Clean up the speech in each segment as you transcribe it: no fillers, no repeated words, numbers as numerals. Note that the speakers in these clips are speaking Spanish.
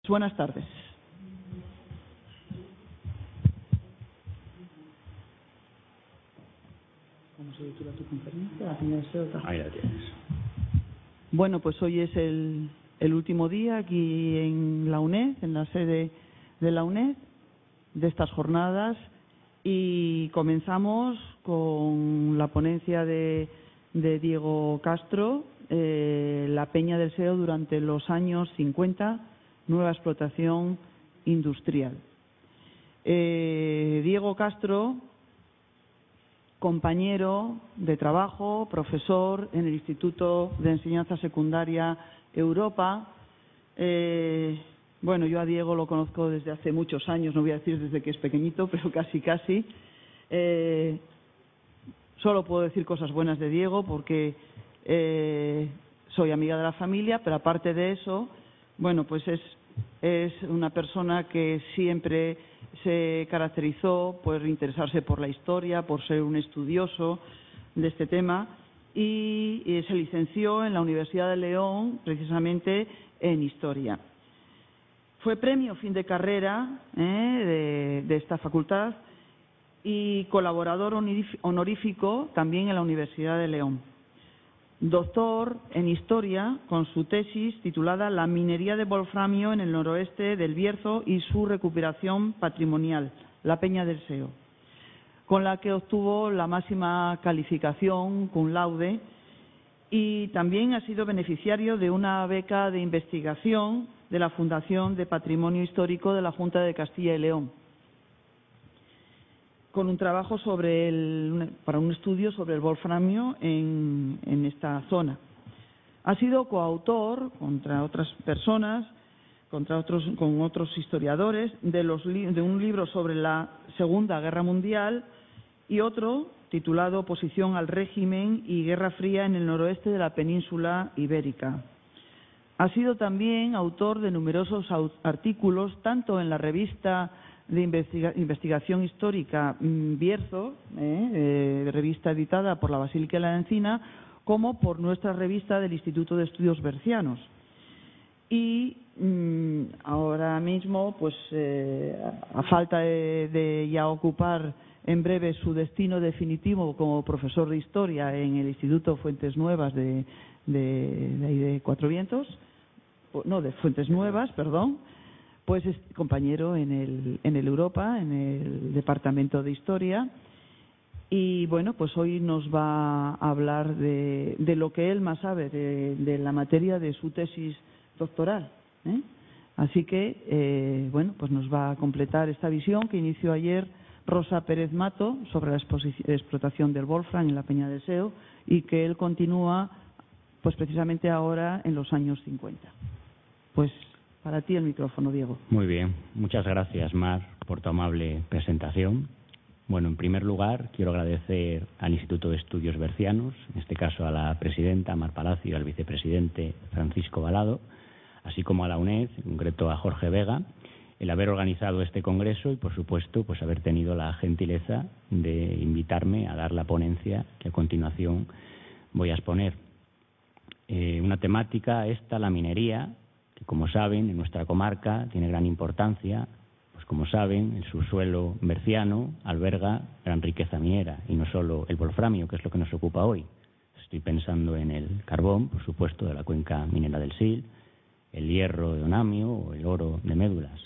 buenas tardes. ¿Cómo se titula tu conferencia? Ahí la tienes. Bueno, pues hoy es el último día aquí en la UNED, en la sede de la UNED, de estas jornadas, y comenzamos con la ponencia de Diego Castro, la Peña del Seo durante los años 50, nueva explotación industrial. Diego Castro, compañero de trabajo, profesor en el Instituto de Enseñanza Secundaria Europa. Bueno, yo a Diego lo conozco desde hace muchos años, no voy a decir desde que es pequeñito, pero casi. Solo puedo decir cosas buenas de Diego porque soy amiga de la familia, pero aparte de eso, bueno, pues es una persona que siempre se caracterizó por interesarse por la historia, por ser un estudioso de este tema, y se licenció en la Universidad de León precisamente en Historia. Fue premio fin de carrera de esta facultad y colaborador honorífico también en la Universidad de León. Doctor en Historia con su tesis titulada La minería de wolframio en el noroeste del Bierzo y su recuperación patrimonial, la Peña del Seo, con la que obtuvo la máxima calificación cum laude, y también ha sido beneficiario de una beca de investigación de la Fundación de Patrimonio Histórico de la Junta de Castilla y León, con un trabajo para un estudio sobre el wolframio en esta zona. Ha sido coautor, contra otras personas, con otros historiadores, de un libro sobre la Segunda Guerra Mundial y otro titulado Oposición al régimen y Guerra Fría en el noroeste de la península ibérica. Ha sido también autor de numerosos artículos, tanto en la revista de investigación histórica Bierzo, revista editada por la Basílica de la Encina, como por nuestra revista del Instituto de Estudios Bercianos. Y ahora mismo, pues a falta de ya ocupar en breve su destino definitivo como profesor de Historia en el Instituto Fuentes Nuevas de Cuatro Vientos, no, de Fuentes Nuevas, perdón, pues es compañero en el Europa, en el Departamento de Historia, y bueno, pues hoy nos va a hablar de lo que él más sabe, de la materia de su tesis doctoral, Así que, bueno, pues nos va a completar esta visión que inició ayer Rosa Pérez Mato sobre la explotación del wolfram en la Peña del Seo, y que él continúa pues precisamente ahora en los años 50. Pues para ti el micrófono, Diego. Muy bien, muchas gracias, Mar, por tu amable presentación. Bueno, en primer lugar, quiero agradecer al Instituto de Estudios Bercianos, en este caso a la presidenta, Mar Palacio, y al vicepresidente, Francisco Balado, así como a la UNED, en concreto a Jorge Vega, el haber organizado este congreso y, por supuesto, pues haber tenido la gentileza de invitarme a dar la ponencia que a continuación voy a exponer. Una temática esta, la minería, que como saben en nuestra comarca tiene gran importancia, pues como saben el subsuelo berciano alberga gran riqueza minera, y no solo el wolframio, que es lo que nos ocupa hoy. Estoy pensando en el carbón, por supuesto, de la cuenca minera del Sil, el hierro de Onamio o el oro de Médulas.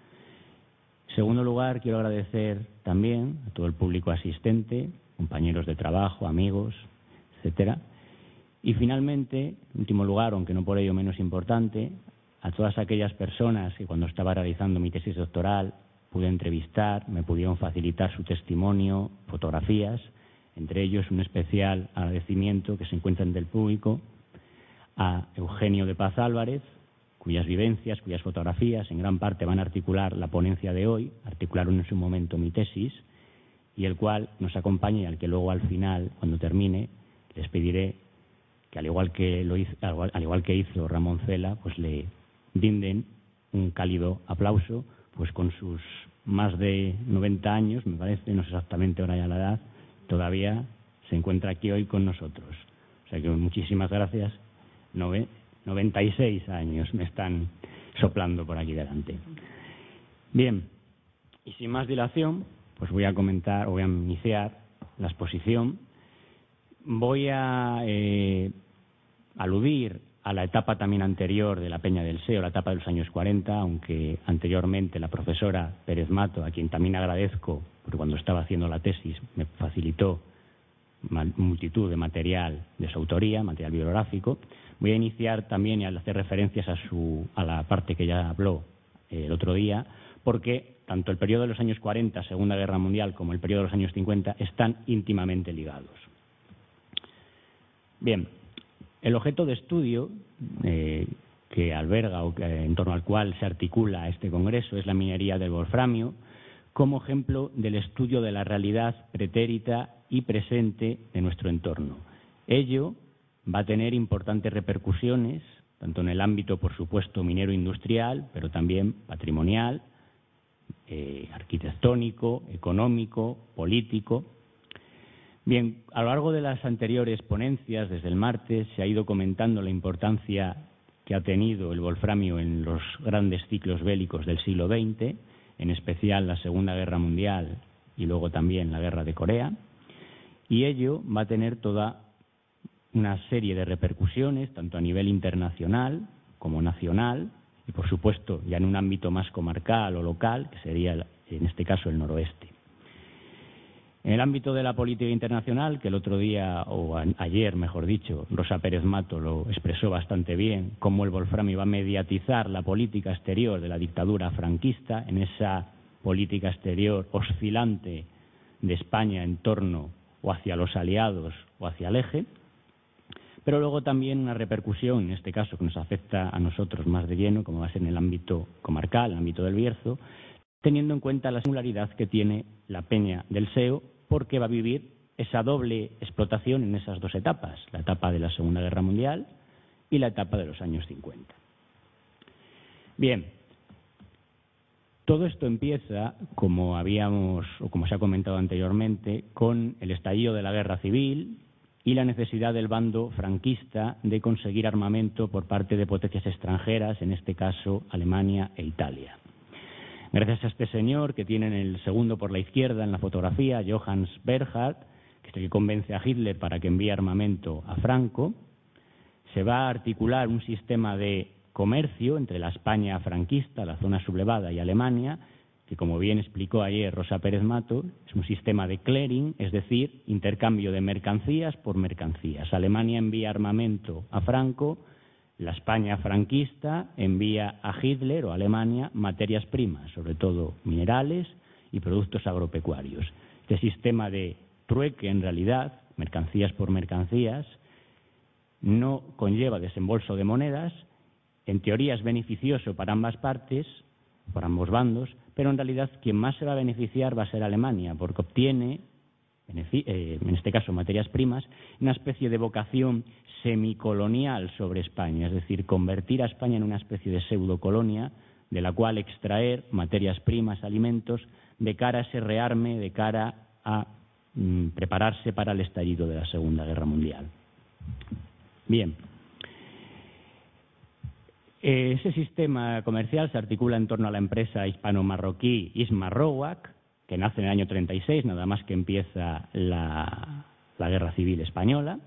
En segundo lugar, quiero agradecer también a todo el público asistente, compañeros de trabajo, amigos, etcétera. Y finalmente, en último lugar, aunque no por ello menos importante, a todas aquellas personas que cuando estaba realizando mi tesis doctoral pude entrevistar, me pudieron facilitar su testimonio, fotografías, entre ellos un especial agradecimiento que se encuentra entre el público a Eugenio de Paz Álvarez, cuyas vivencias, cuyas fotografías en gran parte van a articular la ponencia de hoy, articularon en su momento mi tesis, y el cual nos acompaña y al que luego al final, cuando termine, les pediré que al igual que hizo Ramón Cela, pues le brinden un cálido aplauso, pues con sus más de 90 años, me parece, no sé exactamente ahora ya la edad, todavía se encuentra aquí hoy con nosotros. O sea que muchísimas gracias. 96 años me están soplando por aquí delante. Bien, y sin más dilación, pues voy a iniciar la exposición. Voy a aludir a la etapa también anterior de la Peña del Seo, la etapa de los años 40, aunque anteriormente la profesora Pérez Mato, a quien también agradezco, porque cuando estaba haciendo la tesis me facilitó multitud de material de su autoría, material bibliográfico. Voy a iniciar también y a hacer referencias a la parte que ya habló el otro día, porque tanto el periodo de los años 40, Segunda Guerra Mundial, como el periodo de los años 50 están íntimamente ligados. Bien, el objeto de estudio que alberga o en torno al cual se articula este congreso es la minería del wolframio, como ejemplo del estudio de la realidad pretérita y presente de nuestro entorno. Ello va a tener importantes repercusiones, tanto en el ámbito, por supuesto, minero industrial, pero también patrimonial, arquitectónico, económico, político. Bien, a lo largo de las anteriores ponencias, desde el martes, se ha ido comentando la importancia que ha tenido el wolframio en los grandes ciclos bélicos del siglo XX, en especial la Segunda Guerra Mundial y luego también la Guerra de Corea, y ello va a tener toda una serie de repercusiones, tanto a nivel internacional como nacional, y por supuesto ya en un ámbito más comarcal o local, que sería en este caso el noroeste. En el ámbito de la política internacional, que el otro día, o ayer mejor dicho, Rosa Pérez Mato lo expresó bastante bien, cómo el wolframio va a mediatizar la política exterior de la dictadura franquista, en esa política exterior oscilante de España en torno o hacia los aliados o hacia el eje, pero luego también una repercusión, en este caso que nos afecta a nosotros más de lleno, como va a ser en el ámbito comarcal, el ámbito del Bierzo, teniendo en cuenta la singularidad que tiene la Peña del Seo, porque va a vivir esa doble explotación en esas dos etapas, la etapa de la Segunda Guerra Mundial y la etapa de los años 50. Bien, todo esto empieza, como se ha comentado anteriormente, con el estallido de la Guerra Civil y la necesidad del bando franquista de conseguir armamento por parte de potencias extranjeras, en este caso Alemania e Italia. Gracias a este señor, que tienen el segundo por la izquierda en la fotografía, Johannes Bernhard, que es el que convence a Hitler para que envíe armamento a Franco, se va a articular un sistema de comercio entre la España franquista, la zona sublevada, y Alemania, que, como bien explicó ayer Rosa Pérez Mato, es un sistema de clearing, es decir, intercambio de mercancías por mercancías. Alemania envía armamento a Franco, la España franquista envía a Hitler o a Alemania materias primas, sobre todo minerales y productos agropecuarios. Este sistema de trueque, en realidad, mercancías por mercancías, no conlleva desembolso de monedas, en teoría es beneficioso para ambas partes, para ambos bandos, pero en realidad quien más se va a beneficiar va a ser Alemania, porque obtiene, en este caso materias primas, una especie de vocación semicolonial sobre España, es decir, convertir a España en una especie de pseudocolonia de la cual extraer materias primas, alimentos, de cara a ese rearme, de cara a prepararse para el estallido de la Segunda Guerra Mundial. Bien, ese sistema comercial se articula en torno a la empresa hispano-marroquí Ismarrowak, que nace en el año 36, nada más que empieza la Guerra Civil Española.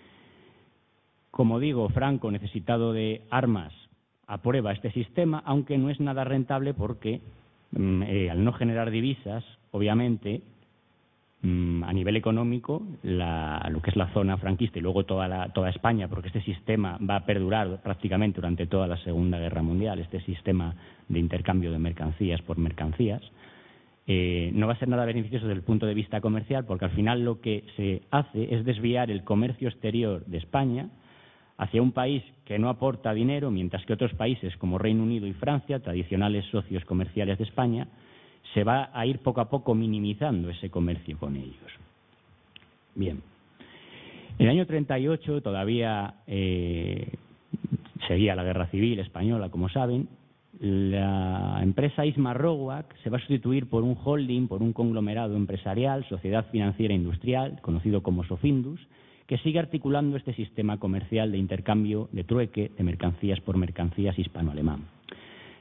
Como digo, Franco, necesitado de armas, aprueba este sistema, aunque no es nada rentable porque, al no generar divisas, obviamente, a nivel económico, lo que es la zona franquista y luego toda España, porque este sistema va a perdurar prácticamente durante toda la Segunda Guerra Mundial, este sistema de intercambio de mercancías por mercancías, no va a ser nada beneficioso desde el punto de vista comercial, porque al final lo que se hace es desviar el comercio exterior de España hacia un país que no aporta dinero, mientras que otros países como Reino Unido y Francia, tradicionales socios comerciales de España, se va a ir poco a poco minimizando ese comercio con ellos. Bien, en el año 38 todavía seguía la Guerra Civil Española, como saben. La empresa Ismarrowak se va a sustituir por un holding, por un conglomerado empresarial, Sociedad Financiera Industrial, conocido como Sofindus, que sigue articulando este sistema comercial de intercambio, de trueque, de mercancías por mercancías hispano-alemán.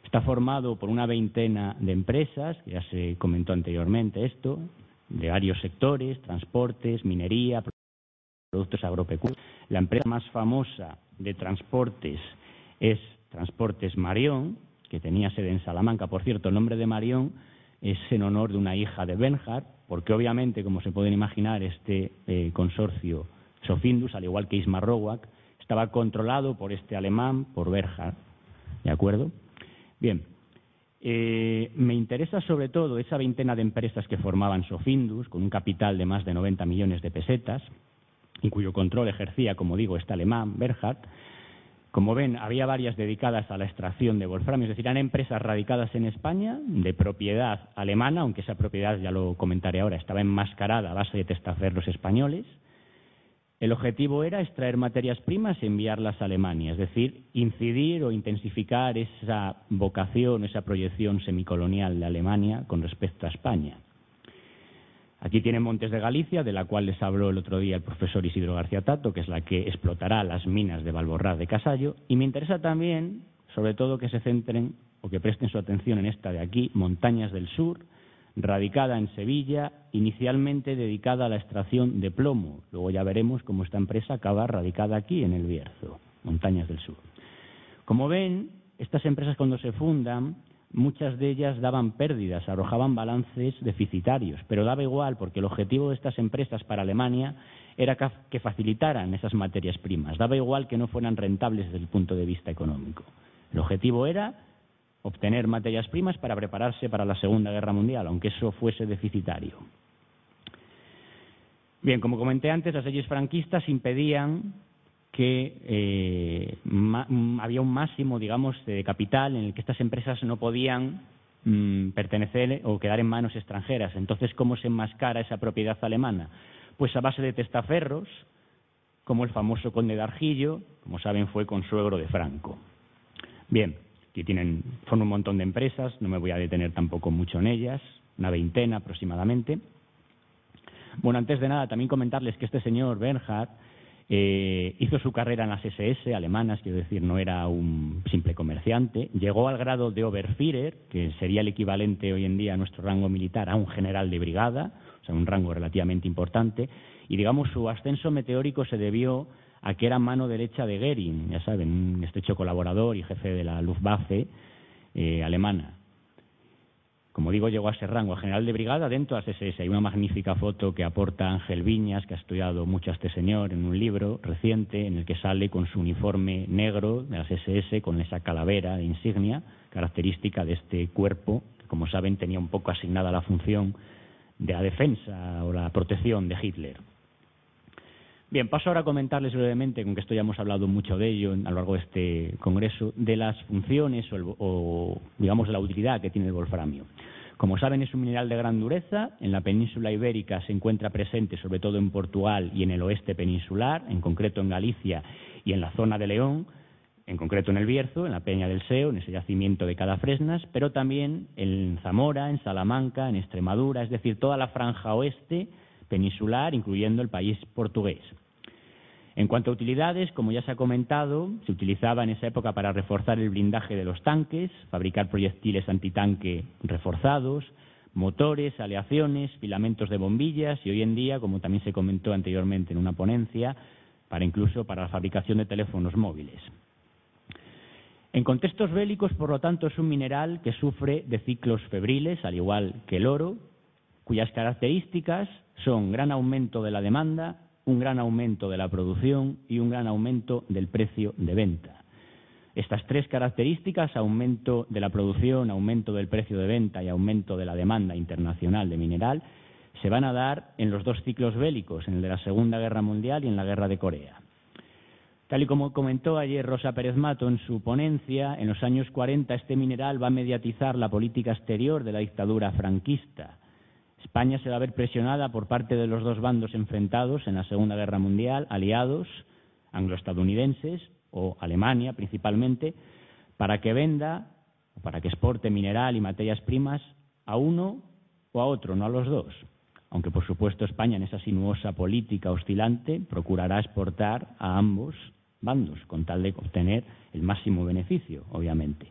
Está formado por una veintena de empresas, ya se comentó anteriormente esto, de varios sectores: transportes, minería, productos agropecuarios. La empresa más famosa de transportes es Transportes Marión, que tenía sede en Salamanca. Por cierto, el nombre de Marión es en honor de una hija de Bernhard, porque obviamente, como se pueden imaginar, este consorcio Sofindus, al igual que Ismar-Rowag, estaba controlado por este alemán, por Bernhard. ¿De acuerdo? Bien, me interesa sobre todo esa veintena de empresas que formaban Sofindus, con un capital de más de 90 millones de pesetas, y cuyo control ejercía, como digo, este alemán, Bernhard. Como ven, había varias dedicadas a la extracción de wolframio, es decir, eran empresas radicadas en España, de propiedad alemana, aunque esa propiedad, ya lo comentaré ahora, estaba enmascarada a base de testaferros españoles. El objetivo era extraer materias primas y enviarlas a Alemania, es decir, incidir o intensificar esa vocación, esa proyección semicolonial de Alemania con respecto a España. Aquí tienen Montes de Galicia, de la cual les habló el otro día el profesor Isidro García Tato, que es la que explotará las minas de Valborraz de Casallo. Y me interesa también, sobre todo, que se centren o que presten su atención en esta de aquí, Montañas del Sur, radicada en Sevilla, inicialmente dedicada a la extracción de plomo. Luego ya veremos cómo esta empresa acaba radicada aquí en el Bierzo, Montañas del Sur. Como ven, estas empresas, cuando se fundan, muchas de ellas daban pérdidas, arrojaban balances deficitarios, pero daba igual, porque el objetivo de estas empresas para Alemania era que facilitaran esas materias primas. Daba igual que no fueran rentables desde el punto de vista económico. El objetivo era obtener materias primas para prepararse para la Segunda Guerra Mundial, aunque eso fuese deficitario. Bien, como comenté antes, las leyes franquistas impedían que había un máximo, digamos, de capital en el que estas empresas no podían pertenecer o quedar en manos extranjeras. Entonces, ¿cómo se enmascara esa propiedad alemana? Pues a base de testaferros, como el famoso conde de Argillo, como saben, fue consuegro de Franco. Bien, aquí son un montón de empresas, no me voy a detener tampoco mucho en ellas, una veintena aproximadamente. Bueno, antes de nada, también comentarles que este señor Bernhard hizo su carrera en las SS alemanas, quiero decir, no era un simple comerciante. Llegó al grado de Oberführer, que sería el equivalente hoy en día a nuestro rango militar, a un general de brigada, o sea, un rango relativamente importante. Y, digamos, su ascenso meteórico se debió a que era mano derecha de Goering, ya saben, un estrecho colaborador y jefe de la Luftwaffe alemana. Como digo, llegó a ese rango, a general de brigada dentro de las SS. Hay una magnífica foto que aporta Ángel Viñas, que ha estudiado mucho a este señor, en un libro reciente en el que sale con su uniforme negro de las SS, con esa calavera de insignia, característica de este cuerpo, que, como saben, tenía un poco asignada la función de la defensa o la protección de Hitler. Bien, paso ahora a comentarles brevemente, con que esto ya hemos hablado mucho de ello a lo largo de este congreso, de las funciones o digamos, de la utilidad que tiene el wolframio. Como saben, es un mineral de gran dureza. En la península ibérica se encuentra presente sobre todo en Portugal y en el oeste peninsular, en concreto en Galicia y en la zona de León, en concreto en el Bierzo, en la Peña del Seo, en ese yacimiento de Cadafresnas, pero también en Zamora, en Salamanca, en Extremadura, es decir, toda la franja oeste peninsular, incluyendo el país portugués. En cuanto a utilidades, como ya se ha comentado, se utilizaba en esa época para reforzar el blindaje de los tanques, fabricar proyectiles antitanque reforzados, motores, aleaciones, filamentos de bombillas y hoy en día, como también se comentó anteriormente en una ponencia, incluso para la fabricación de teléfonos móviles. En contextos bélicos, por lo tanto, es un mineral que sufre de ciclos febriles, al igual que el oro, cuyas características son gran aumento de la demanda, un gran aumento de la producción y un gran aumento del precio de venta. Estas tres características, aumento de la producción, aumento del precio de venta y aumento de la demanda internacional de mineral, se van a dar en los dos ciclos bélicos, en el de la Segunda Guerra Mundial y en la Guerra de Corea. Tal y como comentó ayer Rosa Pérez Mato en su ponencia, en los años 40 este mineral va a mediatizar la política exterior de la dictadura franquista. España se va a ver presionada por parte de los dos bandos enfrentados en la Segunda Guerra Mundial, aliados angloestadounidenses o Alemania principalmente, para que venda, para que exporte mineral y materias primas a uno o a otro, no a los dos. Aunque, por supuesto, España en esa sinuosa política oscilante procurará exportar a ambos bandos con tal de obtener el máximo beneficio, obviamente.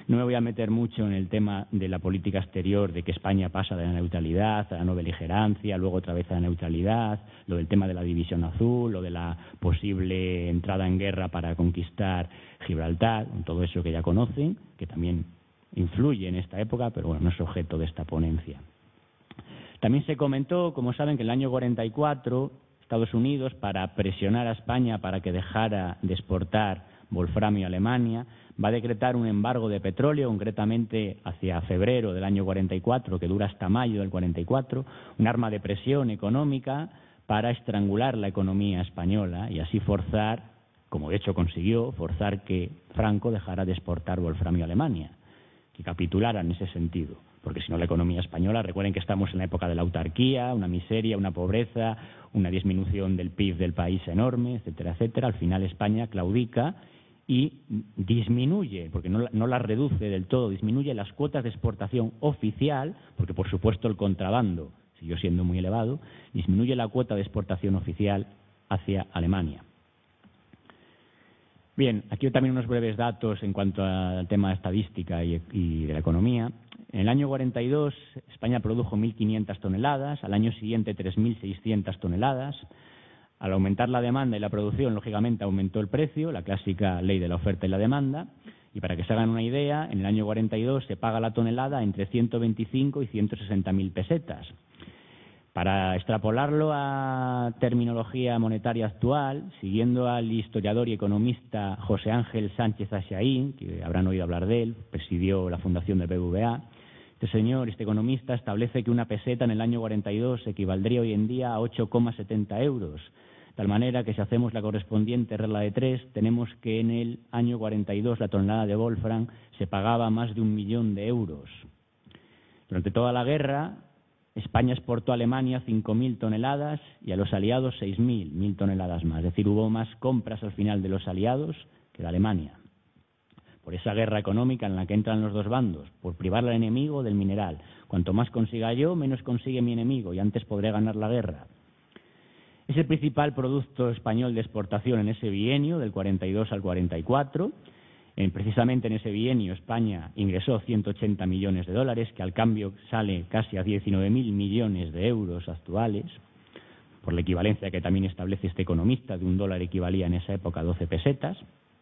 No me voy a meter mucho en el tema de la política exterior, de que España pasa de la neutralidad a la no beligerancia, luego otra vez a la neutralidad, lo del tema de la división azul, lo de la posible entrada en guerra para conquistar Gibraltar, todo eso que ya conocen, que también influye en esta época, pero bueno, no es objeto de esta ponencia. También se comentó, como saben, que en el año 44 Estados Unidos, para presionar a España para que dejara de exportar wolframio a Alemania, va a decretar un embargo de petróleo, concretamente hacia febrero del año 44, que dura hasta mayo del 44, un arma de presión económica para estrangular la economía española y así forzar, como de hecho consiguió, forzar que Franco dejara de exportar wolframio a Alemania, que capitulara en ese sentido. Porque si no, la economía española, recuerden que estamos en la época de la autarquía, una miseria, una pobreza, una disminución del PIB del país enorme, etcétera, etcétera. Al final España claudica y disminuye, porque no la reduce del todo, disminuye las cuotas de exportación oficial, porque por supuesto el contrabando siguió siendo muy elevado, disminuye la cuota de exportación oficial hacia Alemania. Bien, aquí también unos breves datos en cuanto al tema de estadística y de la economía. En el año 42 España produjo 1.500 toneladas, al año siguiente 3.600 toneladas. Al aumentar la demanda y la producción, lógicamente aumentó el precio, la clásica ley de la oferta y la demanda. Y para que se hagan una idea, en el año 42 se paga la tonelada entre 125 y 160.000 pesetas. Para extrapolarlo a terminología monetaria actual, siguiendo al historiador y economista José Ángel Sánchez Achaín, que habrán oído hablar de él, presidió la fundación del BBVA, este economista, establece que una peseta en el año 42 equivaldría hoy en día a 8,70 euros. De tal manera que si hacemos la correspondiente regla de 3, tenemos que en el año 42 la tonelada de wolfram se pagaba más de 1 millón de euros. Durante toda la guerra, España exportó a Alemania 5.000 toneladas y a los aliados 6.000 toneladas más. Es decir, hubo más compras al final de los aliados que de Alemania. Por esa guerra económica en la que entran los dos bandos, por privar al enemigo del mineral. Cuanto más consiga yo, menos consigue mi enemigo y antes podré ganar la guerra. Es el principal producto español de exportación en ese bienio, del 42 al 44. Precisamente en ese bienio España ingresó 180 millones de dólares, que al cambio sale casi a 19.000 millones de euros actuales, por la equivalencia que también establece este economista, de $1 equivalía en esa época a 12 pesetas.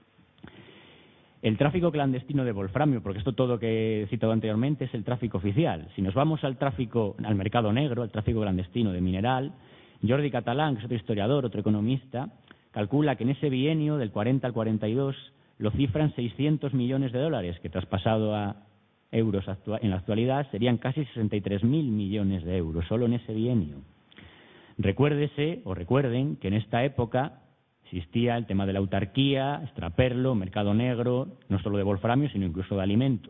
El tráfico clandestino de wolframio, porque esto todo que he citado anteriormente es el tráfico oficial. Si nos vamos al mercado negro, al tráfico clandestino de mineral, Jordi Catalán, que es otro historiador, otro economista, calcula que en ese bienio, del 40 al 42, lo cifran 600 millones de dólares, que traspasado a euros en la actualidad serían casi 63.000 millones de euros, solo en ese bienio. Recuerden que en esta época existía el tema de la autarquía, extraperlo, mercado negro, no solo de wolframio, sino incluso de alimentos.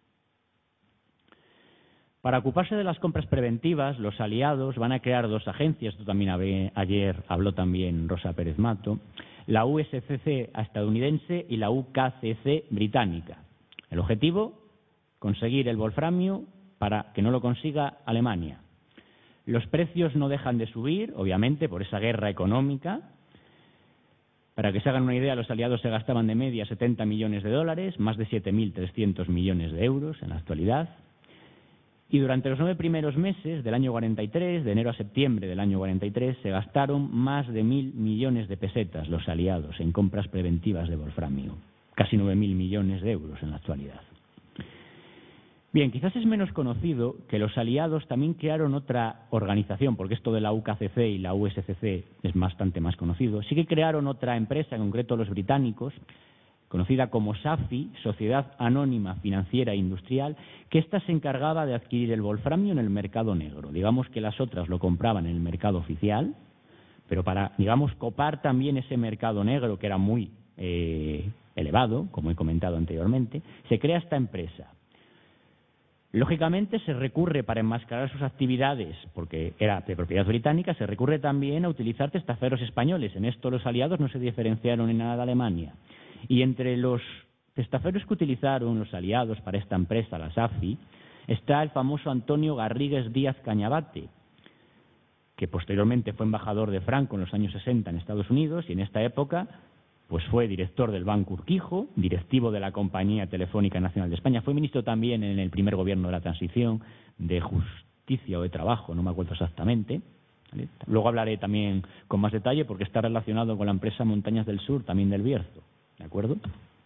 Para ocuparse de las compras preventivas, los aliados van a crear dos agencias, esto también ayer habló también Rosa Pérez Mato, la USCC estadounidense y la UKCC británica. El objetivo, conseguir el wolframio para que no lo consiga Alemania. Los precios no dejan de subir, obviamente, por esa guerra económica. Para que se hagan una idea, los aliados se gastaban de media 70 millones de dólares, más de 7.300 millones de euros en la actualidad. Y durante los 9 primeros meses del año 43, de enero a septiembre del año 43, se gastaron más de 1.000 millones de pesetas los aliados en compras preventivas de wolframio. Casi 9.000 millones de euros en la actualidad. Bien, quizás es menos conocido que los aliados también crearon otra organización, porque esto de la UKCC y la USCC es bastante más conocido. Sí que crearon otra empresa, en concreto los británicos, conocida como SAFI, Sociedad Anónima Financiera e Industrial, que ésta se encargaba de adquirir el wolframio en el mercado negro. Digamos que las otras lo compraban en el mercado oficial, pero para, copar también ese mercado negro, que era muy elevado, como he comentado anteriormente, se crea esta empresa. Lógicamente se recurre para enmascarar sus actividades, porque era de propiedad británica, se recurre también a utilizar testaferros españoles. En esto los aliados no se diferenciaron en nada de Alemania. Y entre los testaferros que utilizaron los aliados para esta empresa, la SAFI, está el famoso Antonio Garrigues Díaz Cañabate, que posteriormente fue embajador de Franco en los años 60 en Estados Unidos y en esta época pues fue director del Banco Urquijo, directivo de la Compañía Telefónica Nacional de España, fue ministro también en el primer gobierno de la transición de Justicia o de Trabajo, no me acuerdo exactamente. ¿Vale? Luego hablaré también con más detalle porque está relacionado con la empresa Montañas del Sur, también del Bierzo, ¿de acuerdo?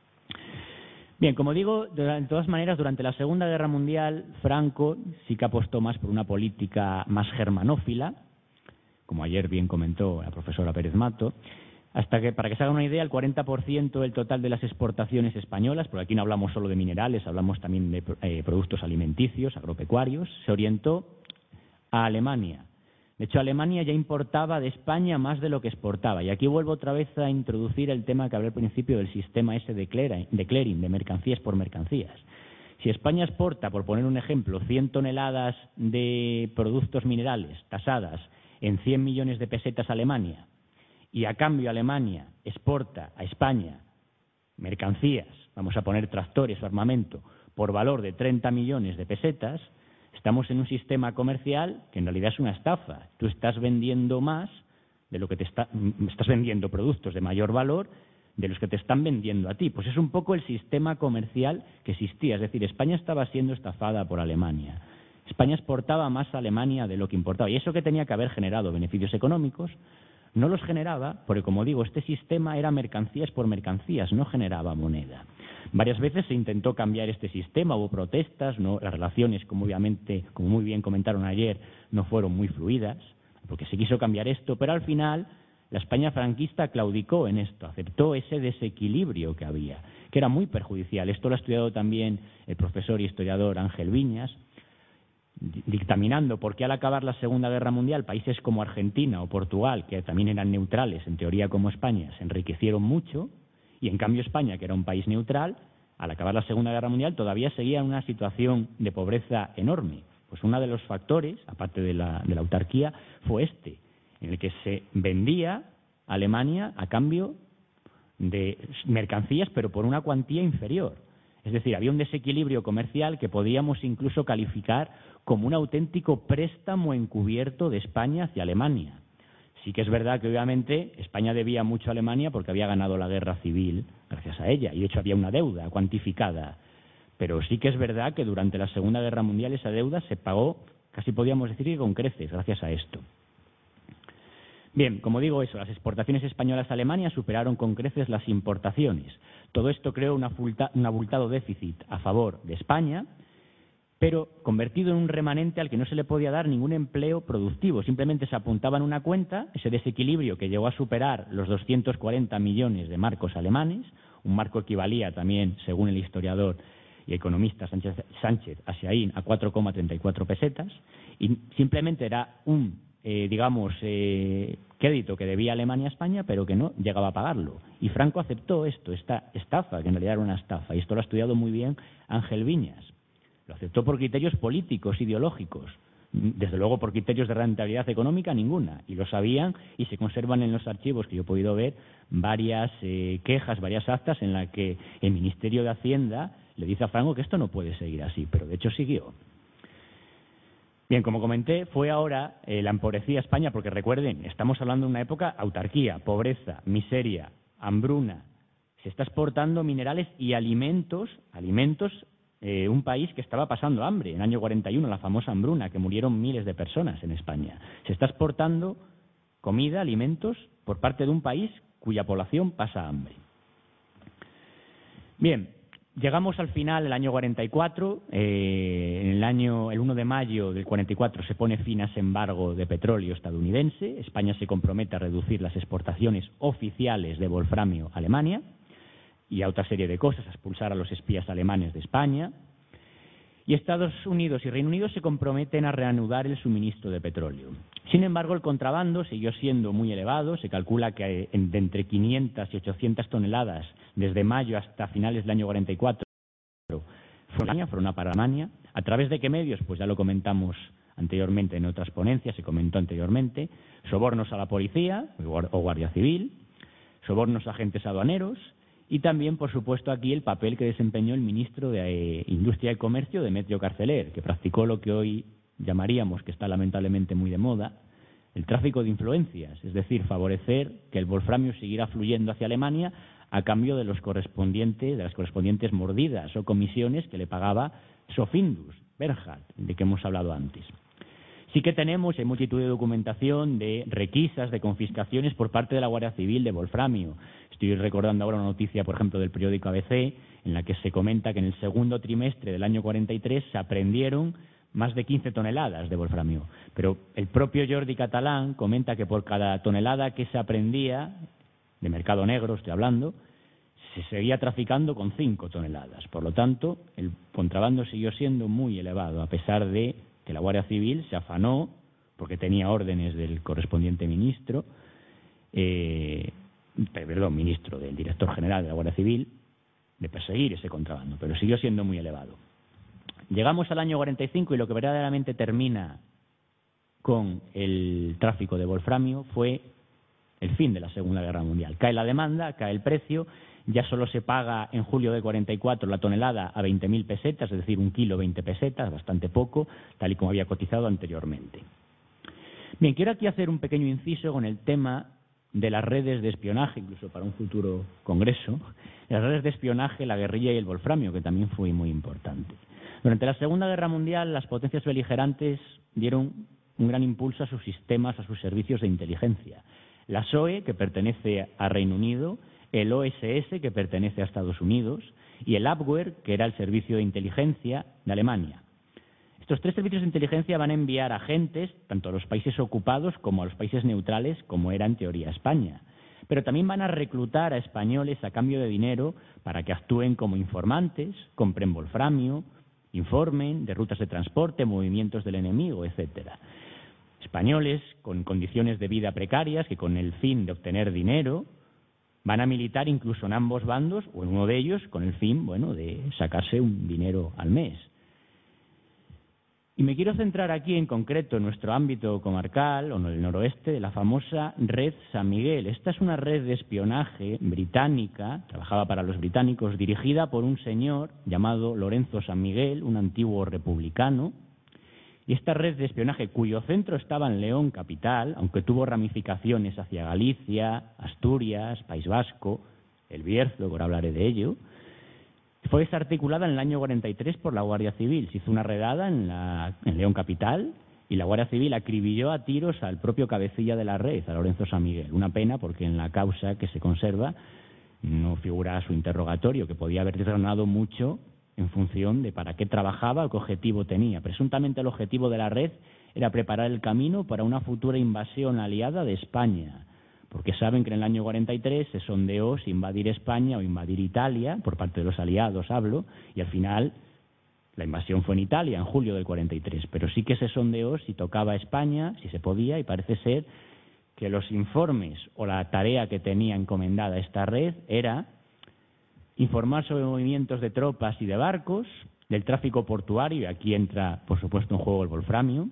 Bien, como digo, de todas maneras, durante la Segunda Guerra Mundial, Franco sí que apostó más por una política más germanófila, como ayer bien comentó la profesora Pérez Mato, hasta que, para que se haga una idea, el 40% del total de las exportaciones españolas, porque aquí no hablamos solo de minerales, hablamos también de productos alimenticios, agropecuarios, se orientó a Alemania. De hecho, Alemania ya importaba de España más de lo que exportaba. Y aquí vuelvo otra vez a introducir el tema que hablé al principio del sistema ese de clearing, de mercancías por mercancías. Si España exporta, por poner un ejemplo, 100 toneladas de productos minerales tasadas en 100 millones de pesetas a Alemania, y a cambio Alemania exporta a España mercancías, vamos a poner tractores o armamento, por valor de 30 millones de pesetas, estamos en un sistema comercial que en realidad es una estafa. Tú estás vendiendo más de lo que estás vendiendo productos de mayor valor de los que te están vendiendo a ti. Pues es un poco el sistema comercial que existía. Es decir, España estaba siendo estafada por Alemania. España exportaba más a Alemania de lo que importaba. Y eso que tenía que haber generado beneficios económicos, no los generaba, porque como digo, este sistema era mercancías por mercancías, no generaba moneda. Varias veces se intentó cambiar este sistema, hubo protestas, las relaciones, como obviamente, como muy bien comentaron ayer, no fueron muy fluidas, porque se quiso cambiar esto, pero al final la España franquista claudicó en esto, aceptó ese desequilibrio que había, que era muy perjudicial. Esto lo ha estudiado también el profesor y historiador Ángel Viñas, dictaminando por qué al acabar la Segunda Guerra Mundial países como Argentina o Portugal, que también eran neutrales en teoría como España, se enriquecieron mucho, y en cambio España, que era un país neutral, al acabar la Segunda Guerra Mundial todavía seguía en una situación de pobreza enorme. Pues uno de los factores, aparte de la autarquía, fue este, en el que se vendía a Alemania a cambio de mercancías, pero por una cuantía inferior. Es decir, había un desequilibrio comercial que podíamos incluso calificar como un auténtico préstamo encubierto de España hacia Alemania. Sí que es verdad que obviamente España debía mucho a Alemania porque había ganado la guerra civil gracias a ella, y de hecho había una deuda cuantificada. Pero sí que es verdad que durante la Segunda Guerra Mundial esa deuda se pagó, casi podríamos decir que con creces, gracias a esto. Bien, como digo eso, las exportaciones españolas a Alemania superaron con creces las importaciones. Todo esto creó un abultado déficit a favor de España, pero convertido en un remanente al que no se le podía dar ningún empleo productivo. Simplemente se apuntaba en una cuenta ese desequilibrio que llegó a superar los 240 millones de marcos alemanes. Un marco equivalía también, según el historiador y economista Sánchez Asiaín, a 4,34 pesetas. Y simplemente era un crédito que debía Alemania a España, pero que no llegaba a pagarlo. Y Franco aceptó esta estafa, que en realidad era una estafa, y esto lo ha estudiado muy bien Ángel Viñas. Lo aceptó por criterios políticos, ideológicos. Desde luego por criterios de rentabilidad económica ninguna. Y lo sabían, y se conservan en los archivos que yo he podido ver varias quejas, varias actas en las que el Ministerio de Hacienda le dice a Franco que esto no puede seguir así, pero de hecho siguió. Bien, como comenté, fue ahora la empobrecida España, porque recuerden, estamos hablando de una época autarquía, pobreza, miseria, hambruna. Se está exportando minerales y alimentos, un país que estaba pasando hambre. En el año 41, la famosa hambruna, que murieron miles de personas en España. Se está exportando comida, alimentos, por parte de un país cuya población pasa hambre. Bien. Llegamos al final del año 44, el 1 de mayo del 44 se pone fin a ese embargo de petróleo estadounidense. España se compromete a reducir las exportaciones oficiales de wolframio a Alemania y a otra serie de cosas, a expulsar a los espías alemanes de España. Y Estados Unidos y Reino Unido se comprometen a reanudar el suministro de petróleo. Sin embargo, el contrabando siguió siendo muy elevado. Se calcula que de entre 500 y 800 toneladas desde mayo hasta finales del año 44 fueron para Alemania. ¿A través de qué medios? Pues ya lo comentamos anteriormente en otras ponencias, se comentó anteriormente. Sobornos a la policía o guardia civil, sobornos a agentes aduaneros. Y también, por supuesto, aquí el papel que desempeñó el ministro de Industria y Comercio, Demetrio Carceler, que practicó lo que hoy llamaríamos, que está lamentablemente muy de moda, el tráfico de influencias, es decir, favorecer que el wolframio siguiera fluyendo hacia Alemania a cambio de las correspondientes mordidas o comisiones que le pagaba Sofindus, Bernhard, de que hemos hablado antes. Sí que tenemos, hay multitud de documentación de requisas, de confiscaciones por parte de la Guardia Civil de wolframio. Estoy recordando ahora una noticia, por ejemplo, del periódico ABC, en la que se comenta que en el segundo trimestre del año 43 se aprehendieron más de 15 toneladas de wolframio. Pero el propio Jordi Catalán comenta que por cada tonelada que se aprehendía, de mercado negro estoy hablando, se seguía traficando con 5 toneladas. Por lo tanto, el contrabando siguió siendo muy elevado, a pesar de que la Guardia Civil se afanó, porque tenía órdenes del correspondiente ministro del director general de la Guardia Civil, de perseguir ese contrabando, pero siguió siendo muy elevado. Llegamos al año 45 y lo que verdaderamente termina con el tráfico de wolframio fue el fin de la Segunda Guerra Mundial. Cae la demanda, cae el precio, ya solo se paga en julio de 44 la tonelada a 20.000 pesetas, es decir, un kilo 20 pesetas, bastante poco, tal y como había cotizado anteriormente. Bien, quiero aquí hacer un pequeño inciso con el tema de las redes de espionaje, incluso para un futuro congreso, las redes de espionaje, la guerrilla y el wolframio, que también fue muy importante. Durante la Segunda Guerra Mundial, las potencias beligerantes dieron un gran impulso a sus sistemas, a sus servicios de inteligencia. La SOE, que pertenece a Reino Unido, el OSS, que pertenece a Estados Unidos, y el Abwehr, que era el servicio de inteligencia de Alemania. Estos 3 servicios de inteligencia van a enviar agentes tanto a los países ocupados como a los países neutrales, como era en teoría España. Pero también van a reclutar a españoles a cambio de dinero para que actúen como informantes, compren wolframio, informen de rutas de transporte, movimientos del enemigo, etcétera. Españoles con condiciones de vida precarias que con el fin de obtener dinero van a militar incluso en ambos bandos o en uno de ellos con el fin, de sacarse un dinero al mes. Y me quiero centrar aquí en concreto en nuestro ámbito comarcal, o en el noroeste, de la famosa Red San Miguel. Esta es una red de espionaje británica, trabajaba para los británicos, dirigida por un señor llamado Lorenzo San Miguel, un antiguo republicano. Y esta red de espionaje, cuyo centro estaba en León capital, aunque tuvo ramificaciones hacia Galicia, Asturias, País Vasco, el Bierzo, ahora hablaré de ello, fue desarticulada en el año 43 por la Guardia Civil. Se hizo una redada en León capital y la Guardia Civil acribilló a tiros al propio cabecilla de la red, a Lorenzo San Miguel. Una pena porque en la causa que se conserva no figura su interrogatorio, que podía haber desgranado mucho en función de para qué trabajaba o qué objetivo tenía. Presuntamente el objetivo de la red era preparar el camino para una futura invasión aliada de España, porque saben que en el año 43 se sondeó si invadir España o invadir Italia, por parte de los aliados hablo, y al final la invasión fue en Italia, en julio del 43, pero sí que se sondeó si tocaba España, si se podía, y parece ser que los informes o la tarea que tenía encomendada esta red era informar sobre movimientos de tropas y de barcos, del tráfico portuario, y aquí entra, por supuesto, en juego el wolframio,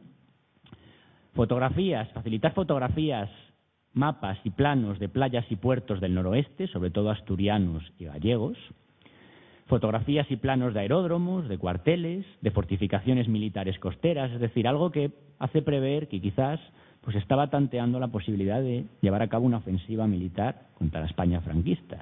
facilitar fotografías, mapas y planos de playas y puertos del noroeste, sobre todo asturianos y gallegos, fotografías y planos de aeródromos, de cuarteles, de fortificaciones militares costeras, es decir, algo que hace prever que quizás estaba tanteando la posibilidad de llevar a cabo una ofensiva militar contra la España franquista.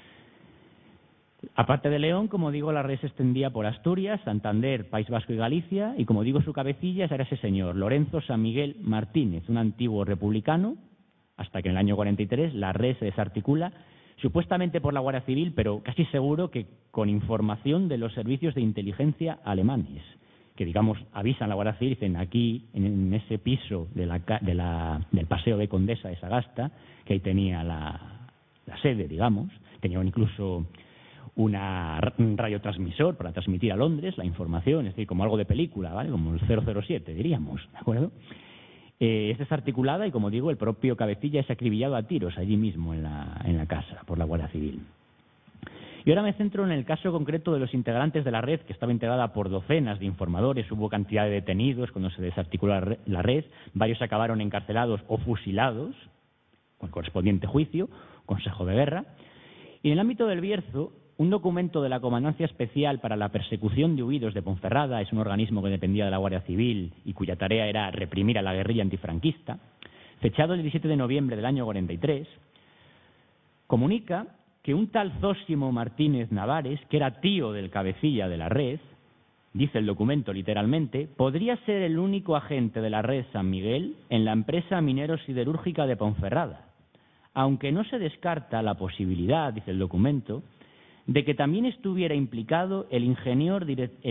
Aparte de León, como digo, la red se extendía por Asturias, Santander, País Vasco y Galicia, y como digo, su cabecilla era ese señor, Lorenzo San Miguel Martínez, un antiguo republicano, hasta que en el año 43 la red se desarticula, supuestamente por la Guardia Civil, pero casi seguro que con información de los servicios de inteligencia alemanes, que, digamos, avisan a la Guardia Civil y dicen aquí, en ese piso del Paseo de Condesa de Sagasta, que ahí tenía la sede, digamos, tenían incluso un radiotransmisor para transmitir a Londres la información, es decir, como algo de película, ¿vale? Como el 007, diríamos, ¿de acuerdo? Es desarticulada y, como digo, el propio cabecilla es acribillado a tiros allí mismo en la casa por la Guardia Civil. Y ahora me centro en el caso concreto de los integrantes de la red, que estaba integrada por docenas de informadores, hubo cantidad de detenidos cuando se desarticuló la red, varios acabaron encarcelados o fusilados, con el correspondiente juicio, consejo de guerra. Y en el ámbito del Bierzo, un documento de la Comandancia Especial para la Persecución de Huidos de Ponferrada, es un organismo que dependía de la Guardia Civil y cuya tarea era reprimir a la guerrilla antifranquista, fechado el 17 de noviembre del año 43, comunica que un tal Zósimo Martínez Navares, que era tío del cabecilla de la red, dice el documento literalmente, podría ser el único agente de la red San Miguel en la empresa minero-siderúrgica de Ponferrada, aunque no se descarta la posibilidad, dice el documento, de que también estuviera implicado el ingeniero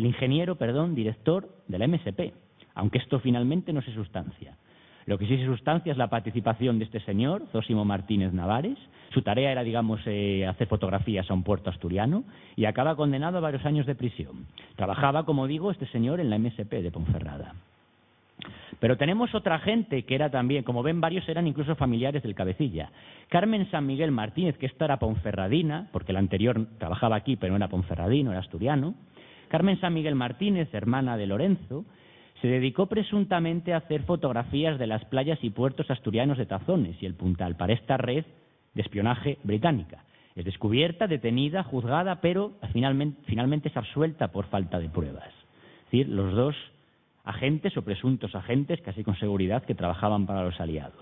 director de la MSP, aunque esto finalmente no se sustancia. Lo que sí se sustancia es la participación de este señor, Zósimo Martínez Navares. Su tarea era, digamos, hacer fotografías a un puerto asturiano y acaba condenado a varios años de prisión. Trabajaba, como digo, este señor en la MSP de Ponferrada. Pero tenemos otra gente que era también, como ven, varios eran incluso familiares del cabecilla. Carmen San Miguel Martínez, que esta era ponferradina, porque el anterior trabajaba aquí, pero no era ponferradino, era asturiano. Carmen San Miguel Martínez, hermana de Lorenzo, se dedicó presuntamente a hacer fotografías de las playas y puertos asturianos de Tazones y el Puntal para esta red de espionaje británica. Es descubierta, detenida, juzgada, pero finalmente es absuelta por falta de pruebas. Es decir, los dos agentes o presuntos agentes, casi con seguridad, que trabajaban para los aliados.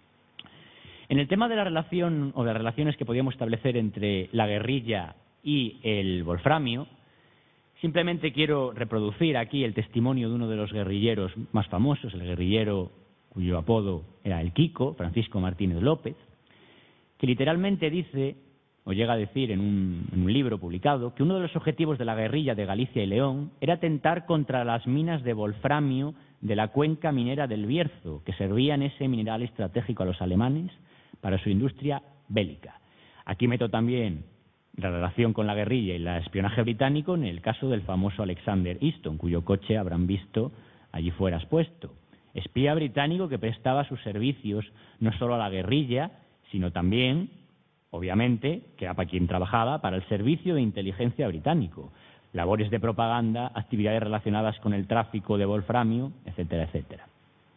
En el tema de la relación o de las relaciones que podíamos establecer entre la guerrilla y el wolframio, simplemente quiero reproducir aquí el testimonio de uno de los guerrilleros más famosos, el guerrillero cuyo apodo era el Kiko, Francisco Martínez López, que literalmente dice, o llega a decir en un libro publicado, que uno de los objetivos de la guerrilla de Galicia y León era atentar contra las minas de wolframio de la cuenca minera del Bierzo, que servían ese mineral estratégico a los alemanes para su industria bélica. Aquí meto también la relación con la guerrilla y el espionaje británico en el caso del famoso Alexander Easton, cuyo coche habrán visto allí fuera expuesto. Espía británico que prestaba sus servicios no solo a la guerrilla, sino también, obviamente, que era para quien trabajaba, para el servicio de inteligencia británico. Labores de propaganda, actividades relacionadas con el tráfico de wolframio, etcétera, etcétera.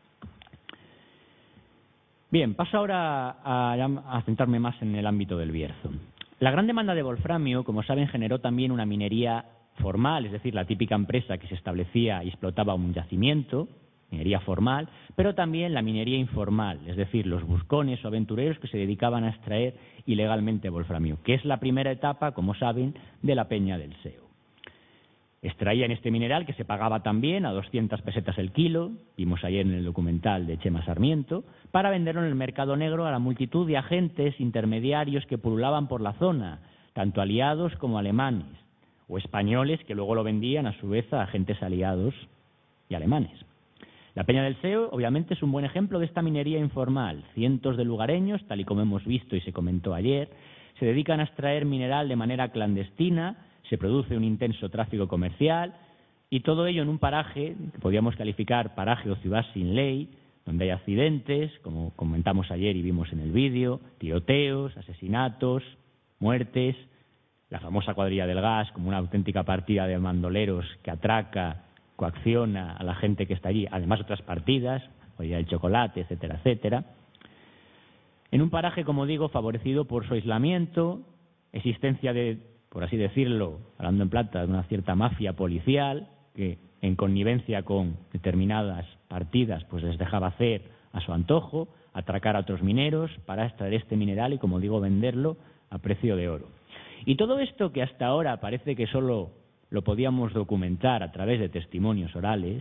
Bien, paso ahora a centrarme más en el ámbito del Bierzo. La gran demanda de wolframio, como saben, generó también una minería formal, es decir, la típica empresa que se establecía y explotaba un yacimiento, minería formal, pero también la minería informal, es decir, los buscones o aventureros que se dedicaban a extraer ilegalmente wolframio, que es la primera etapa, como saben, de la Peña del Seo. Extraían este mineral que se pagaba también a 200 pesetas el kilo, vimos ayer en el documental de Chema Sarmiento, para venderlo en el mercado negro a la multitud de agentes intermediarios que pululaban por la zona, tanto aliados como alemanes, o españoles que luego lo vendían a su vez a agentes aliados y alemanes. La Peña del Seo, obviamente, es un buen ejemplo de esta minería informal. Cientos de lugareños, tal y como hemos visto y se comentó ayer, se dedican a extraer mineral de manera clandestina, se produce un intenso tráfico comercial y todo ello en un paraje que podríamos calificar paraje o ciudad sin ley, donde hay accidentes, como comentamos ayer y vimos en el vídeo, tiroteos, asesinatos, muertes, la famosa cuadrilla del gas como una auténtica partida de bandoleros que atraca, coacciona a la gente que está allí, además otras partidas, cuadrilla del chocolate, etcétera, etcétera. En un paraje, como digo, favorecido por su aislamiento, existencia de, por así decirlo, hablando en plata, de una cierta mafia policial que, en connivencia con determinadas partidas, pues les dejaba hacer a su antojo, atracar a otros mineros para extraer este mineral y, como digo, venderlo a precio de oro. Y todo esto que hasta ahora parece que solo lo podíamos documentar a través de testimonios orales,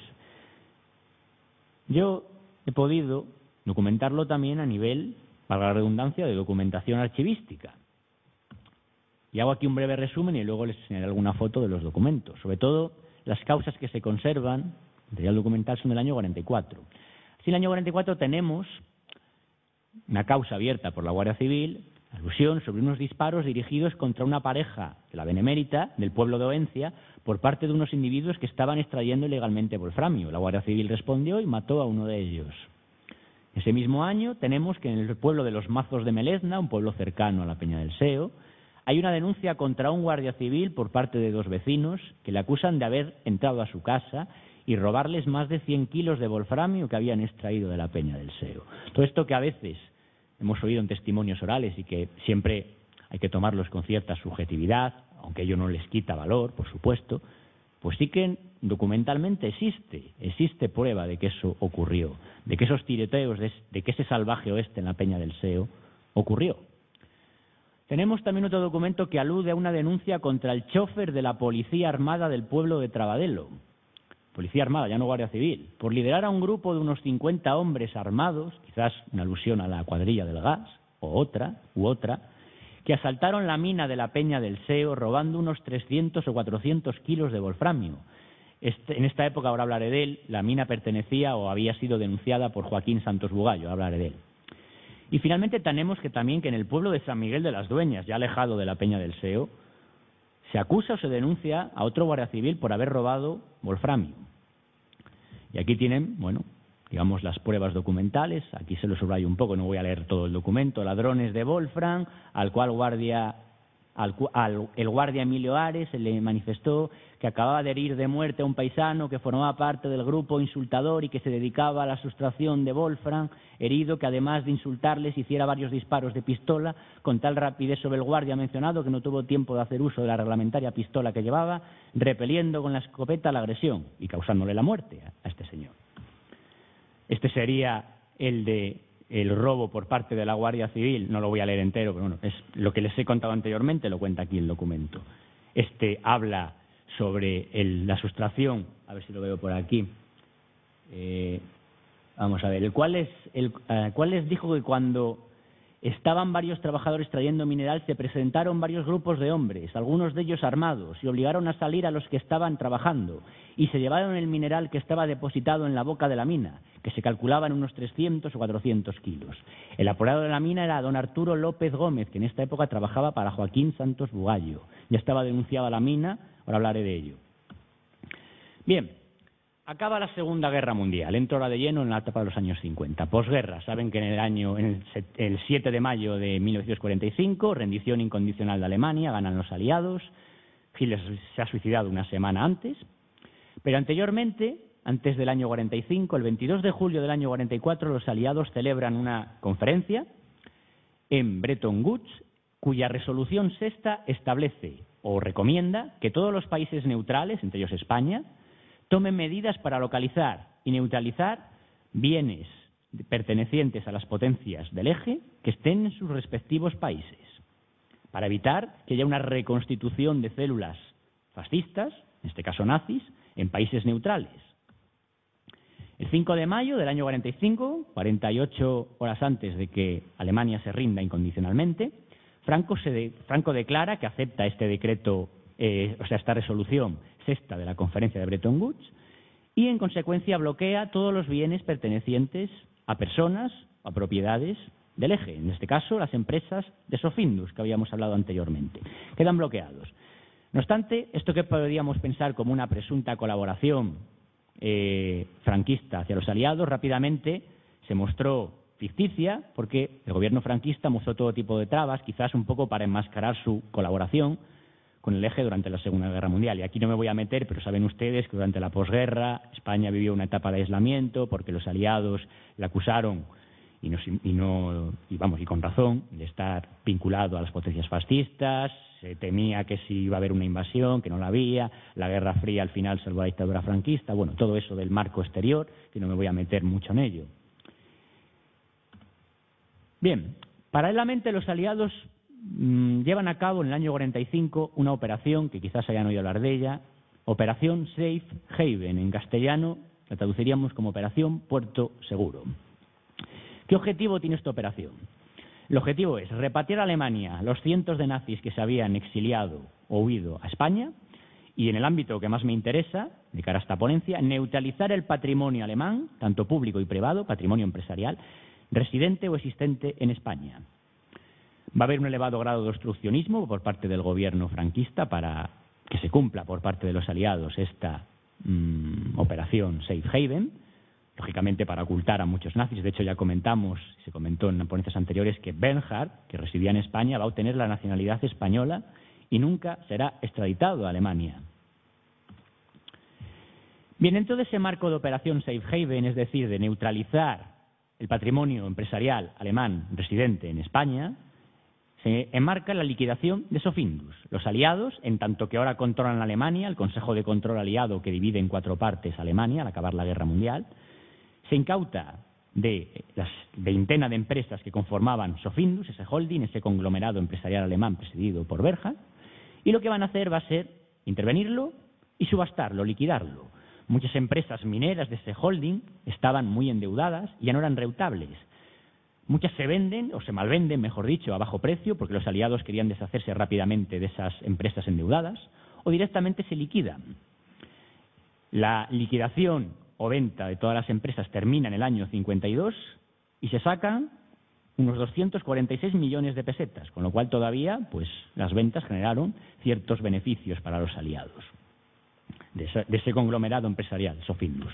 yo he podido documentarlo también a nivel, valga la redundancia, de documentación archivística. Y hago aquí un breve resumen y luego les enseñaré alguna foto de los documentos. Sobre todo, las causas que se conservan, el material documental, son del año 44. Así, en el año 44 tenemos una causa abierta por la Guardia Civil, alusión sobre unos disparos dirigidos contra una pareja de la Benemérita, del pueblo de Oencia, por parte de unos individuos que estaban extrayendo ilegalmente wolframio. La Guardia Civil respondió y mató a uno de ellos. Ese mismo año tenemos que en el pueblo de los Mazos de Melezna, un pueblo cercano a la Peña del Seo, hay una denuncia contra un guardia civil por parte de dos vecinos que le acusan de haber entrado a su casa y robarles más de 100 kilos de wolframio que habían extraído de la Peña del Seo. Todo esto que a veces hemos oído en testimonios orales y que siempre hay que tomarlos con cierta subjetividad, aunque ello no les quita valor, por supuesto, pues sí que documentalmente existe prueba de que eso ocurrió, de que esos tiroteos, de que ese salvaje oeste en la Peña del Seo ocurrió. Tenemos también otro documento que alude a una denuncia contra el chofer de la Policía Armada del pueblo de Trabadelo, Policía Armada, ya no Guardia Civil, por liderar a un grupo de unos 50 hombres armados, quizás una alusión a la cuadrilla del gas, u otra, que asaltaron la mina de la Peña del Seo robando unos 300 o 400 kilos de wolframio. En esta época, ahora hablaré de él, la mina pertenecía o había sido denunciada por Joaquín Santos Bugallo, hablaré de él. Y finalmente tenemos que también que en el pueblo de San Miguel de las Dueñas, ya alejado de la Peña del Seo, se acusa o se denuncia a otro guardia civil por haber robado wolframio. Y aquí tienen, bueno, digamos las pruebas documentales, aquí se lo subrayo un poco, no voy a leer todo el documento, ladrones de wolfram, al cual el guardia Emilio Ares se le manifestó que acababa de herir de muerte a un paisano que formaba parte del grupo insultador y que se dedicaba a la sustracción de wolfram, herido que además de insultarles hiciera varios disparos de pistola con tal rapidez sobre el guardia mencionado que no tuvo tiempo de hacer uso de la reglamentaria pistola que llevaba, repeliendo con la escopeta la agresión y causándole la muerte a este señor. Este sería el robo por parte de la Guardia Civil, no lo voy a leer entero, pero bueno, es lo que les he contado anteriormente, lo cuenta aquí el documento. Habla sobre la sustracción, a ver si lo veo por aquí. Vamos a ver, el cual les dijo que cuando estaban varios trabajadores trayendo mineral se presentaron varios grupos de hombres, algunos de ellos armados, y obligaron a salir a los que estaban trabajando y se llevaron el mineral que estaba depositado en la boca de la mina, que se calculaba en unos 300 o 400 kilos. El apoderado de la mina era don Arturo López Gómez, que en esta época trabajaba para Joaquín Santos Bugallo. Ya estaba denunciada la mina, ahora hablaré de ello. Bien, acaba la Segunda Guerra Mundial, entro ahora de lleno en la etapa de los años 50. Posguerra, saben que el 7 de mayo de 1945, rendición incondicional de Alemania, ganan los aliados. Hitler se ha suicidado una semana antes, pero anteriormente, antes del año 45, el 22 de julio del año 44, los aliados celebran una conferencia en Bretton Woods, cuya resolución sexta establece o recomienda que todos los países neutrales, entre ellos España, tomen medidas para localizar y neutralizar bienes pertenecientes a las potencias del eje que estén en sus respectivos países, para evitar que haya una reconstitución de células fascistas, en este caso nazis, en países neutrales. El 5 de mayo del año 45, 48 horas antes de que Alemania se rinda incondicionalmente, Franco declara que acepta este decreto, esta resolución sexta de la conferencia de Bretton Woods, y en consecuencia bloquea todos los bienes pertenecientes a personas o a propiedades del eje, en este caso las empresas de Sofindus que habíamos hablado anteriormente. Quedan bloqueados. No obstante, esto que podríamos pensar como una presunta colaboración franquista hacia los aliados, rápidamente se mostró ficticia porque el gobierno franquista mostró todo tipo de trabas, quizás un poco para enmascarar su colaboración con el eje durante la Segunda Guerra Mundial. Y aquí no me voy a meter, pero saben ustedes que durante la posguerra España vivió una etapa de aislamiento porque los aliados le acusaron, y con razón, de estar vinculado a las potencias fascistas. Se temía que si iba a haber una invasión, que no la había. La Guerra Fría al final salvó a la dictadura franquista. Bueno, todo eso del marco exterior, que no me voy a meter mucho en ello. Bien, paralelamente los aliados llevan a cabo en el año 45 una operación que quizás hayan oído hablar de ella, Operación Safe Haven, en castellano la traduciríamos como Operación Puerto Seguro. ¿Qué objetivo tiene esta operación? El objetivo es repatriar a Alemania los cientos de nazis que se habían exiliado o huido a España y, en el ámbito que más me interesa, de cara a esta ponencia, neutralizar el patrimonio alemán, tanto público y privado, patrimonio empresarial, residente o existente en España. Va a haber un elevado grado de obstruccionismo por parte del gobierno franquista para que se cumpla por parte de los aliados esta operación Safe Haven, lógicamente para ocultar a muchos nazis. De hecho, ya se comentó en ponencias anteriores que Bernhard, que residía en España, va a obtener la nacionalidad española y nunca será extraditado a Alemania. Bien, dentro de ese marco de operación Safe Haven, es decir, de neutralizar el patrimonio empresarial alemán residente en España, se enmarca la liquidación de Sofindus. Los aliados, en tanto que ahora controlan Alemania, el Consejo de Control Aliado que divide en 4 partes Alemania al acabar la Guerra Mundial, se incauta de las veintena de empresas que conformaban Sofindus, ese holding, ese conglomerado empresarial alemán presidido por Berja, y lo que van a hacer va a ser intervenirlo y subastarlo, liquidarlo. Muchas empresas mineras de ese holding estaban muy endeudadas y ya no eran rentables. Muchas se venden, o se malvenden, mejor dicho, a bajo precio, porque los aliados querían deshacerse rápidamente de esas empresas endeudadas, o directamente se liquidan. La liquidación o venta de todas las empresas termina en el año 52 y se sacan unos 246 millones de pesetas, con lo cual todavía pues, las ventas generaron ciertos beneficios para los aliados de ese conglomerado empresarial, Sofindus.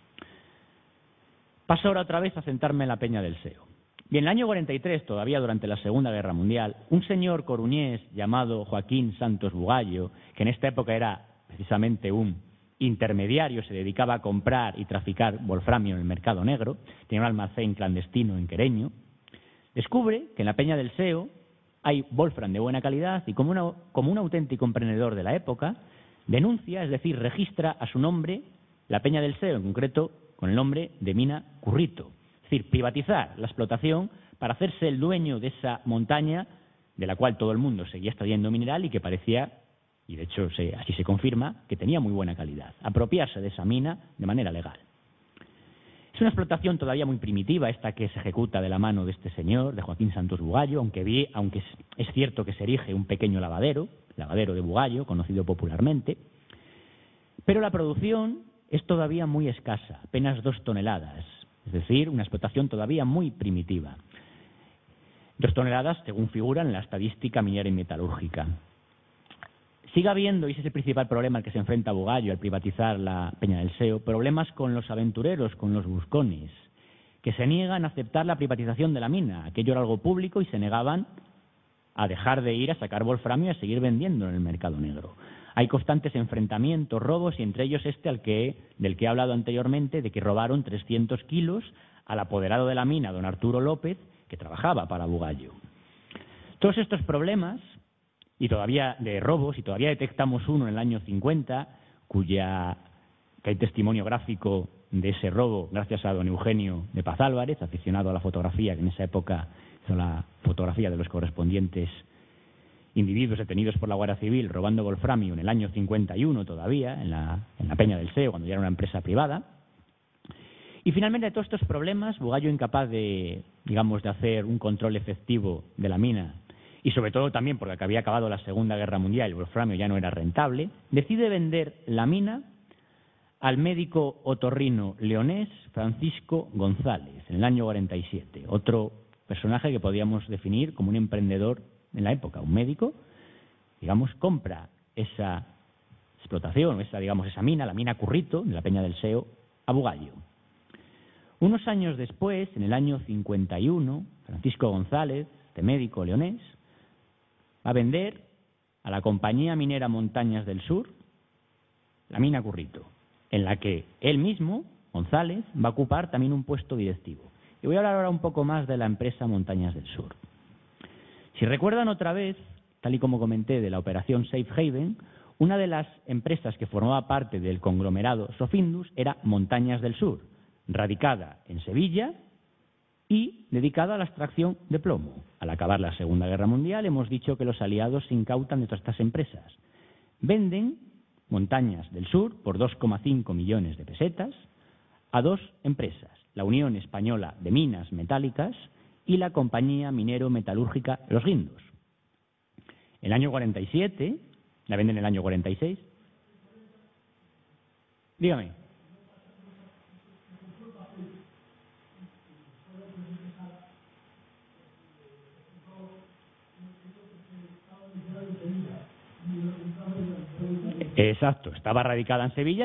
Paso ahora otra vez a centrarme en la Peña del Seo. Bien, en el año 43, todavía durante la Segunda Guerra Mundial, un señor coruñés llamado Joaquín Santos Bugallo, que en esta época era precisamente un intermediario, se dedicaba a comprar y traficar wolframio en el mercado negro, tenía un almacén clandestino en Quereño, descubre que en la Peña del Seo hay wolfram de buena calidad y como un auténtico emprendedor de la época, denuncia, es decir, registra a su nombre la Peña del Seo, en concreto con el nombre de Mina Currito. Es decir, privatizar la explotación para hacerse el dueño de esa montaña de la cual todo el mundo seguía extrayendo mineral y que parecía, y de hecho así se confirma, que tenía muy buena calidad. Apropiarse de esa mina de manera legal. Es una explotación todavía muy primitiva esta que se ejecuta de la mano de este señor, de Joaquín Santos Bugallo, aunque es cierto que se erige un pequeño lavadero de Bugallo, conocido popularmente, pero la producción es todavía muy escasa, apenas 2 toneladas, es decir, una explotación todavía muy primitiva. 2 toneladas según figura en la estadística minera y metalúrgica. Sigue habiendo, y ese es el principal problema al que se enfrenta Bugallo al privatizar la Peña del Seo, problemas con los aventureros, con los buscones, que se niegan a aceptar la privatización de la mina. Aquello era algo público y se negaban a dejar de ir a sacar wolframio y a seguir vendiendo en el mercado negro. Hay constantes enfrentamientos, robos, y entre ellos del que he hablado anteriormente, de que robaron 300 kilos al apoderado de la mina, don Arturo López, que trabajaba para Bugallo. Todos estos problemas y todavía de robos, y todavía detectamos uno en el año 50, que hay testimonio gráfico de ese robo gracias a don Eugenio de Paz Álvarez, aficionado a la fotografía, que en esa época hizo la fotografía de los correspondientes individuos detenidos por la Guardia Civil robando wolframio en el año 51 todavía, en la Peña del Seo, cuando ya era una empresa privada. Y finalmente, de todos estos problemas, Bugallo, incapaz de hacer un control efectivo de la mina, y sobre todo también porque había acabado la Segunda Guerra Mundial y el wolframio ya no era rentable, decide vender la mina al médico otorrino leonés Francisco González en el año 47, otro personaje que podíamos definir como un emprendedor en la época. Un médico, compra esa explotación, esa mina, la mina Currito, de la Peña del Seo, a Bugallo. Unos años después, en el año 51, Francisco González, este médico leonés, va a vender a la compañía minera Montañas del Sur la mina Currito, en la que él mismo, González, va a ocupar también un puesto directivo. Y voy a hablar ahora un poco más de la empresa Montañas del Sur. Si recuerdan otra vez, tal y como comenté, de la operación Safe Haven, una de las empresas que formaba parte del conglomerado Sofindus era Montañas del Sur, radicada en Sevilla y dedicada a la extracción de plomo. Al acabar la Segunda Guerra Mundial, hemos dicho que los aliados se incautan de todas estas empresas. Venden Montañas del Sur por 2,5 millones de pesetas a 2 empresas, la Unión Española de Minas Metálicas y la compañía minero-metalúrgica Los Guindos. El año 47, la venden en el año 46. Dígame. Exacto, estaba radicada en Sevilla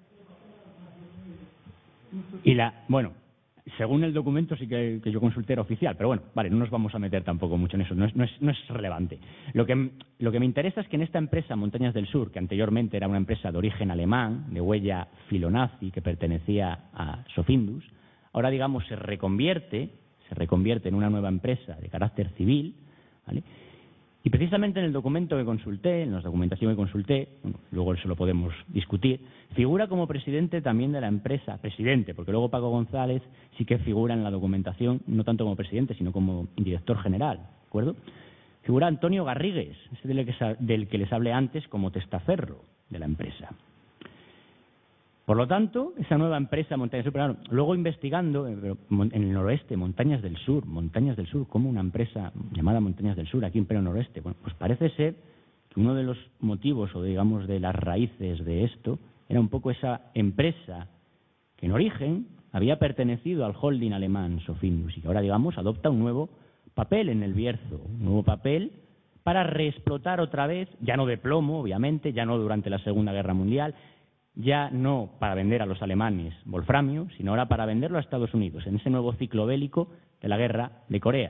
bueno, según el documento sí que yo consulté era oficial, pero bueno, vale, no nos vamos a meter tampoco mucho en eso, no es relevante. Lo que me interesa es que en esta empresa Montañas del Sur, que anteriormente era una empresa de origen alemán, de huella filonazi, que pertenecía a Sofindus, ahora se reconvierte en una nueva empresa de carácter civil, ¿vale? Y precisamente en el documento que consulté, en la documentación que consulté, bueno, luego eso lo podemos discutir, figura como presidente también de la empresa, presidente, porque luego Paco González sí que figura en la documentación, no tanto como presidente, sino como director general, ¿de acuerdo? Figura Antonio Garrigues, ese del que les hablé antes como testaferro de la empresa. Por lo tanto, esa nueva empresa Montañas del Sur, luego investigando en el noroeste, Montañas del Sur, como una empresa llamada Montañas del Sur, aquí en pleno noroeste, bueno, pues parece ser que uno de los motivos, o digamos de las raíces de esto, era un poco esa empresa que en origen había pertenecido al holding alemán Sofindus y que ahora, digamos, adopta un nuevo papel en el Bierzo, un nuevo papel para reexplotar otra vez, ya no de plomo, obviamente, ya no durante la Segunda Guerra Mundial, ya no para vender a los alemanes wolframio, sino ahora para venderlo a Estados Unidos, en ese nuevo ciclo bélico de la Guerra de Corea.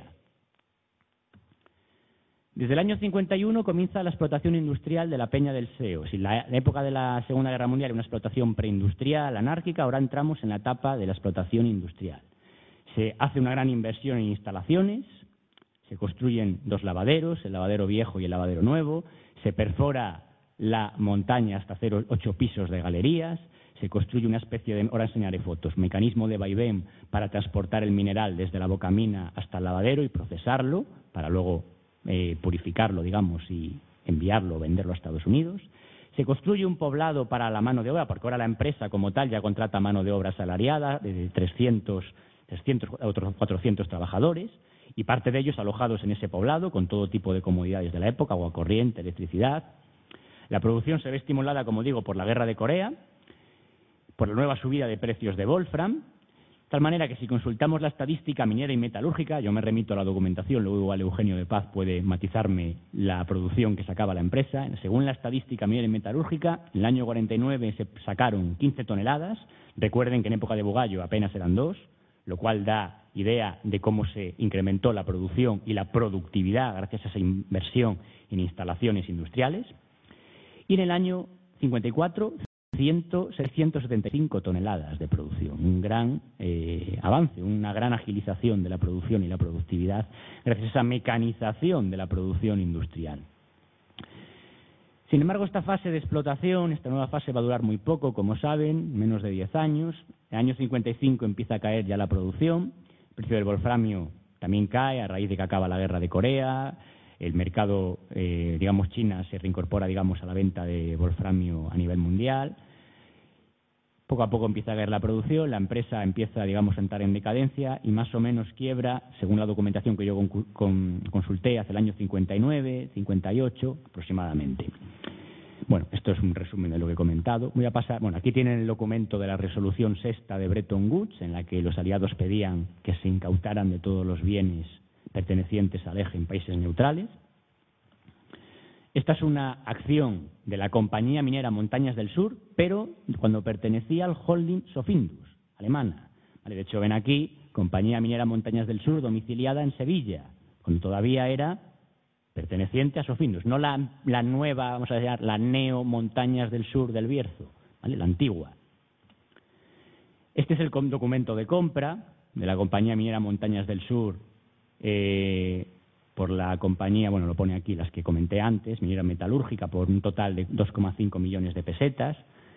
Desde el año 51 comienza la explotación industrial de la Peña del Seo. Si la época de la Segunda Guerra Mundial era una explotación preindustrial, anárquica, ahora entramos en la etapa de la explotación industrial. Se hace una gran inversión en instalaciones, se construyen 2 lavaderos, el lavadero viejo y el lavadero nuevo, se perfora la montaña hasta hacer 8 pisos de galerías, se construye una especie de, ahora enseñaré fotos, mecanismo de vaivén para transportar el mineral desde la bocamina hasta el lavadero y procesarlo, para luego purificarlo, digamos, y enviarlo o venderlo a Estados Unidos. Se construye un poblado para la mano de obra, porque ahora la empresa como tal ya contrata mano de obra asalariada de 300 otros 400 trabajadores, y parte de ellos alojados en ese poblado con todo tipo de comodidades de la época, agua corriente, electricidad. La producción se ve estimulada, como digo, por la Guerra de Corea, por la nueva subida de precios de Wolfram, de tal manera que si consultamos la estadística minera y metalúrgica, yo me remito a la documentación, luego igual Eugenio de Paz puede matizarme la producción que sacaba la empresa. Según la estadística minera y metalúrgica, en el año 49 se sacaron 15 toneladas, recuerden que en época de Bugallo apenas eran 2, lo cual da idea de cómo se incrementó la producción y la productividad gracias a esa inversión en instalaciones industriales. Y en el año 54, 675 toneladas de producción. Un gran avance, una gran agilización de la producción y la productividad gracias a esa mecanización de la producción industrial. Sin embargo, esta fase de explotación, esta nueva fase va a durar muy poco, como saben, menos de 10 años. En el año 55 empieza a caer ya la producción. El precio del wolframio también cae a raíz de que acaba la Guerra de Corea. El mercado, digamos, China se reincorpora, digamos, a la venta de wolframio a nivel mundial. Poco a poco empieza a caer la producción, la empresa empieza, digamos, a entrar en decadencia y más o menos quiebra, según la documentación que yo consulté, hacia el año 59, 58 aproximadamente. Bueno, esto es un resumen de lo que he comentado. Voy a pasar, bueno, aquí tienen el documento de la resolución 6ª de Bretton Woods, en la que los aliados pedían que se incautaran de todos los bienes pertenecientes al eje en países neutrales. Esta es una acción de la compañía minera Montañas del Sur, pero cuando pertenecía al holding Sofindus, alemana. Vale, de hecho, ven aquí, compañía minera Montañas del Sur, domiciliada en Sevilla, cuando todavía era perteneciente a Sofindus, no la nueva, vamos a decir, la Neo Montañas del Sur del Bierzo, ¿vale? La antigua. Este es el documento de compra de la compañía minera Montañas del Sur, por la compañía, bueno, lo pone aquí, las que comenté antes, minera metalúrgica, por un total de 2,5 millones de pesetas.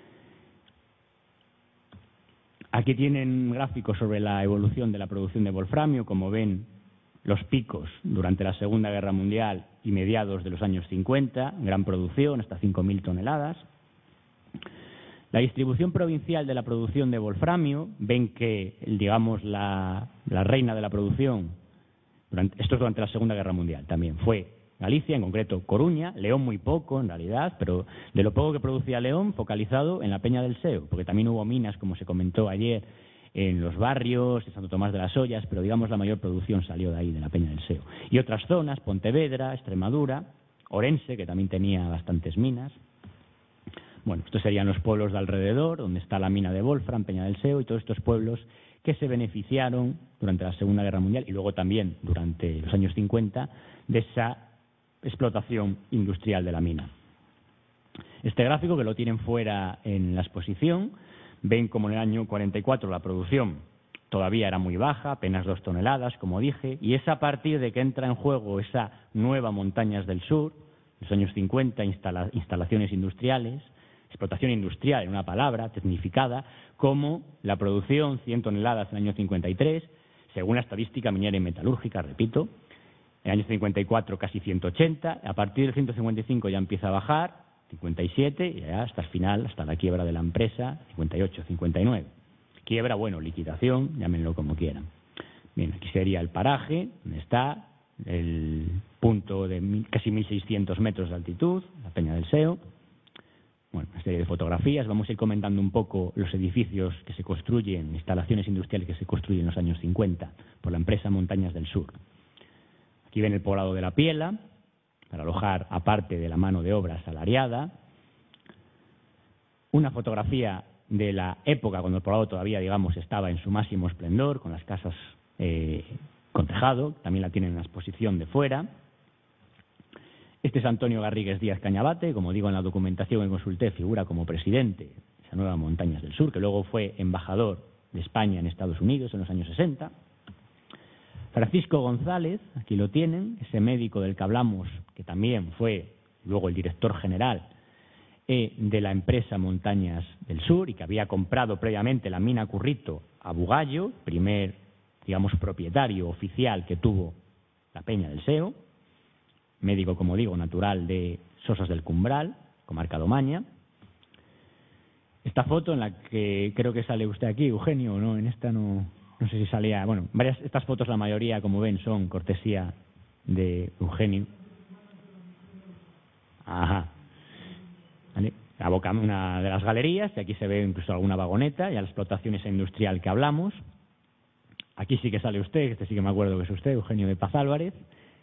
Aquí tienen gráficos sobre la evolución de la producción de wolframio. Como ven, los picos durante la Segunda Guerra Mundial y mediados de los años 50, gran producción, hasta 5.000 toneladas. La distribución provincial de la producción de wolframio, ven que, digamos, la reina de la producción, esto es durante la Segunda Guerra Mundial también, fue Galicia, en concreto Coruña, León muy poco en realidad, pero de lo poco que producía León, focalizado en la Peña del Seo, porque también hubo minas, como se comentó ayer, en los barrios, en Santo Tomás de las Ollas, pero digamos la mayor producción salió de ahí, de la Peña del Seo. Y otras zonas, Pontevedra, Extremadura, Orense, que también tenía bastantes minas. Bueno, estos serían los pueblos de alrededor, donde está la mina de Wolfram, Peña del Seo, y todos estos pueblos que se beneficiaron durante la Segunda Guerra Mundial y luego también durante los años 50 de esa explotación industrial de la mina. Este gráfico, que lo tienen fuera en la exposición, ven como en el año 44 la producción todavía era muy baja, apenas 2 toneladas, como dije, y es a partir de que entra en juego esa nueva Montañas del Sur, en los años 50, instalaciones industriales, explotación industrial, en una palabra, tecnificada, como la producción 100 toneladas en el año 53, según la estadística minera y metalúrgica, repito, en el año 54 casi 180, a partir del 155 ya empieza a bajar, 57, y ya hasta el final, hasta la quiebra de la empresa, 58, 59. Quiebra, bueno, liquidación, llámenlo como quieran. Bien, aquí sería el paraje, donde está el punto de casi 1.600 metros de altitud, la Peña del Seo. Bueno, una serie de fotografías. Vamos a ir comentando un poco los edificios que se construyen, instalaciones industriales que se construyen en los años 50 por la empresa Montañas del Sur. Aquí ven el poblado de La Piela, para alojar aparte de la mano de obra asalariada. Una fotografía de la época cuando el poblado todavía, digamos, estaba en su máximo esplendor, con las casas con tejado, también la tienen en la exposición de fuera. Este es Antonio Garrigues Díaz Cañabate, como digo en la documentación que consulté, figura como presidente de esa nueva Montañas del Sur, que luego fue embajador de España en Estados Unidos en los años 60. Francisco González, aquí lo tienen, ese médico del que hablamos, que también fue luego el director general de la empresa Montañas del Sur y que había comprado previamente la mina Currito a Bugallo, primer, digamos, propietario oficial que tuvo la Peña del Seo, médico, como digo, natural de Sosas del Cumbral, comarca de Omaña. Esta foto en la que creo que sale usted aquí, Eugenio, ¿no? En esta no sé si salía. Bueno, estas fotos, la mayoría, como ven, son cortesía de Eugenio. Ajá. ¿Vale? Una de las galerías, y aquí se ve incluso alguna vagoneta, ya la explotación esa industrial que hablamos. Aquí sí que sale usted, este sí que me acuerdo que es usted, Eugenio de Paz Álvarez.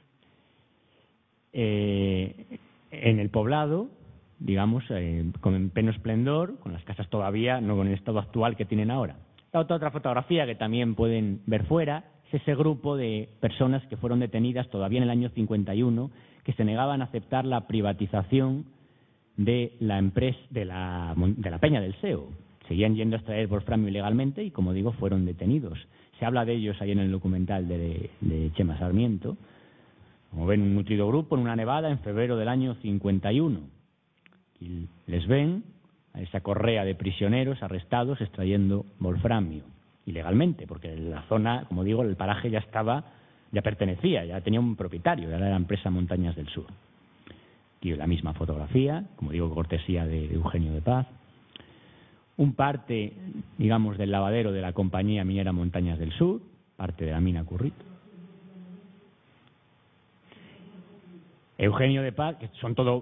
En el poblado, digamos, con pleno esplendor, con las casas todavía, no con el estado actual que tienen ahora. La otra fotografía que también pueden ver fuera es ese grupo de personas que fueron detenidas todavía en el año 51, que se negaban a aceptar la privatización de la empresa de la Peña del Seo. Seguían yendo a extraer wolframio ilegalmente y, como digo, fueron detenidos. Se habla de ellos ahí en el documental de Chema Sarmiento. Como ven, un nutrido grupo en una nevada en febrero del año 51. Y les ven a esa correa de prisioneros arrestados extrayendo wolframio ilegalmente, porque la zona, como digo, el paraje ya pertenecía, ya tenía un propietario, era la empresa Montañas del Sur. Aquí la misma fotografía, como digo, cortesía de Eugenio de Paz. Un parte, digamos, del lavadero de la compañía minera Montañas del Sur, parte de la mina Currito. Eugenio de Paz, que son todo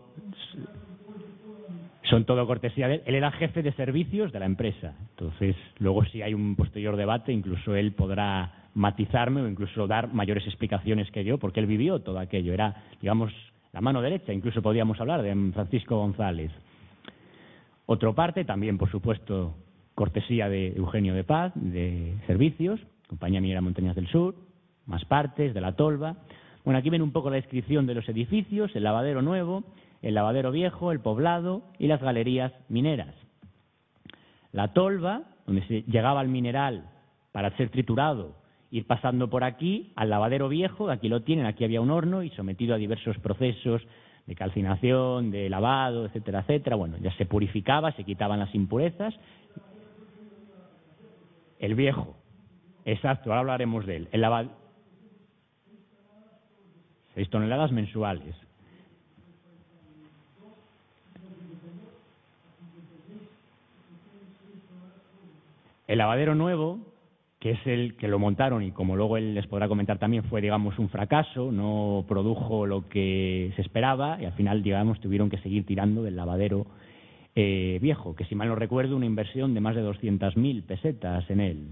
cortesía de él. Él era jefe de servicios de la empresa. Entonces, luego si hay un posterior debate, incluso él podrá matizarme o incluso dar mayores explicaciones que yo, porque él vivió todo aquello. Era, digamos, la mano derecha, incluso podríamos hablar de Francisco González. Otra parte, también, por supuesto, cortesía de Eugenio de Paz, de servicios, compañía minera Montañas del Sur, más partes, de la Tolva. Bueno, aquí ven un poco la descripción de los edificios, el lavadero nuevo, el lavadero viejo, el poblado y las galerías mineras. La Tolva, donde se llegaba el mineral para ser triturado, ir pasando por aquí al lavadero viejo, aquí lo tienen, aquí había un horno y sometido a diversos procesos de calcinación, de lavado, etcétera, etcétera. Bueno, ya se purificaba, se quitaban las impurezas. El viejo, exacto, ahora hablaremos de él. El lavado, 6 toneladas mensuales. El lavadero nuevo, que es el que lo montaron y como luego él les podrá comentar también, fue, digamos, un fracaso, no produjo lo que se esperaba y al final, digamos, tuvieron que seguir tirando del lavadero viejo, que si mal no recuerdo, una inversión de más de 200.000 pesetas en él.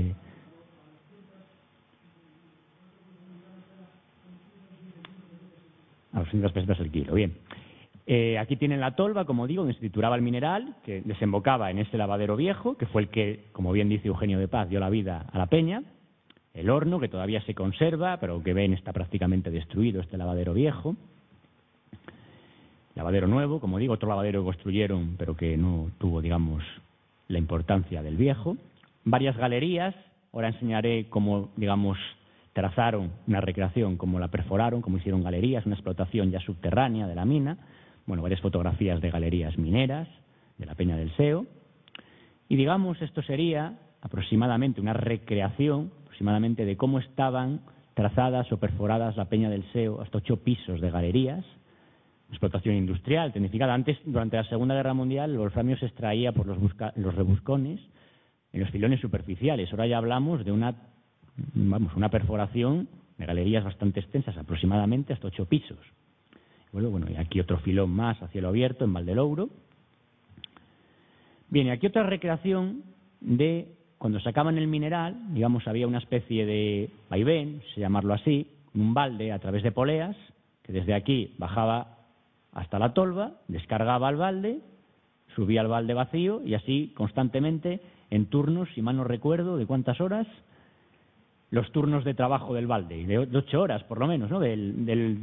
A 200 pesetas el kilo, bien. Aquí tienen la tolva, como digo, donde se trituraba el mineral, que desembocaba en ese lavadero viejo, que fue el que, como bien dice Eugenio de Paz, dio la vida a la peña. El horno, que todavía se conserva, pero que ven está prácticamente destruido, este lavadero viejo. Lavadero nuevo, como digo, otro lavadero que construyeron, pero que no tuvo, digamos, la importancia del viejo. Varias galerías Ahora enseñaré cómo, digamos, trazaron una recreación, cómo la perforaron, cómo hicieron galerías, una explotación ya subterránea de la mina. Bueno, varias fotografías de galerías mineras, de la Peña del Seo. Y digamos, esto sería aproximadamente una recreación, aproximadamente de cómo estaban trazadas o perforadas la Peña del Seo, hasta 8 pisos de galerías, explotación industrial, tecnificada. Antes, durante la Segunda Guerra Mundial, el wolframio se extraía por los rebuscones en los filones superficiales. Ahora ya hablamos de una perforación de galerías bastante extensas, aproximadamente hasta 8 pisos. Bueno, y aquí otro filón más a cielo abierto en Valdelouro. Bien, y aquí otra recreación de cuando sacaban el mineral, digamos, había una especie de vaivén, se llamarlo así, un balde a través de poleas, que desde aquí bajaba hasta la tolva, descargaba al balde, subía al balde vacío y así constantemente en turnos, si mal no recuerdo, ¿de cuántas horas? Los turnos de trabajo del balde, de 8 horas por lo menos, ¿no? Del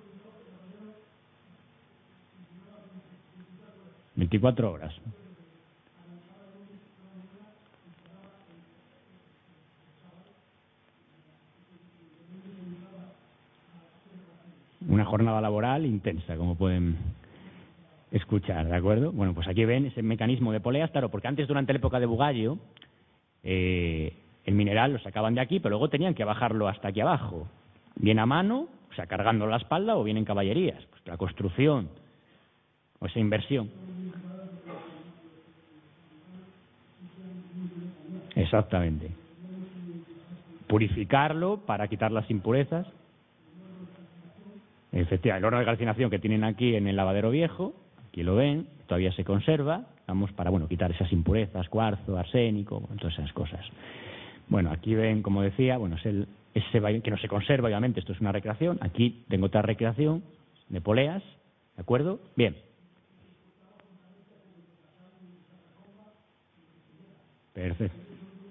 24 horas. Una jornada laboral intensa, como pueden escuchar, ¿de acuerdo? Bueno, pues aquí ven ese mecanismo de poleas, claro, porque antes, durante la época de Bugallo, el mineral lo sacaban de aquí, pero luego tenían que bajarlo hasta aquí abajo, bien a mano, o sea, cargando la espalda, o bien en caballerías. Pues la construcción, o esa inversión. Exactamente. Purificarlo para quitar las impurezas. Efectivamente, el horno de calcinación que tienen aquí en el lavadero viejo, aquí lo ven, todavía se conserva, vamos, para quitar esas impurezas, cuarzo, arsénico, todas esas cosas. Bueno, aquí ven, como decía, ese vaivén que no se conserva, obviamente, esto es una recreación. Aquí tengo otra recreación de poleas, ¿de acuerdo? Bien. Perfecto.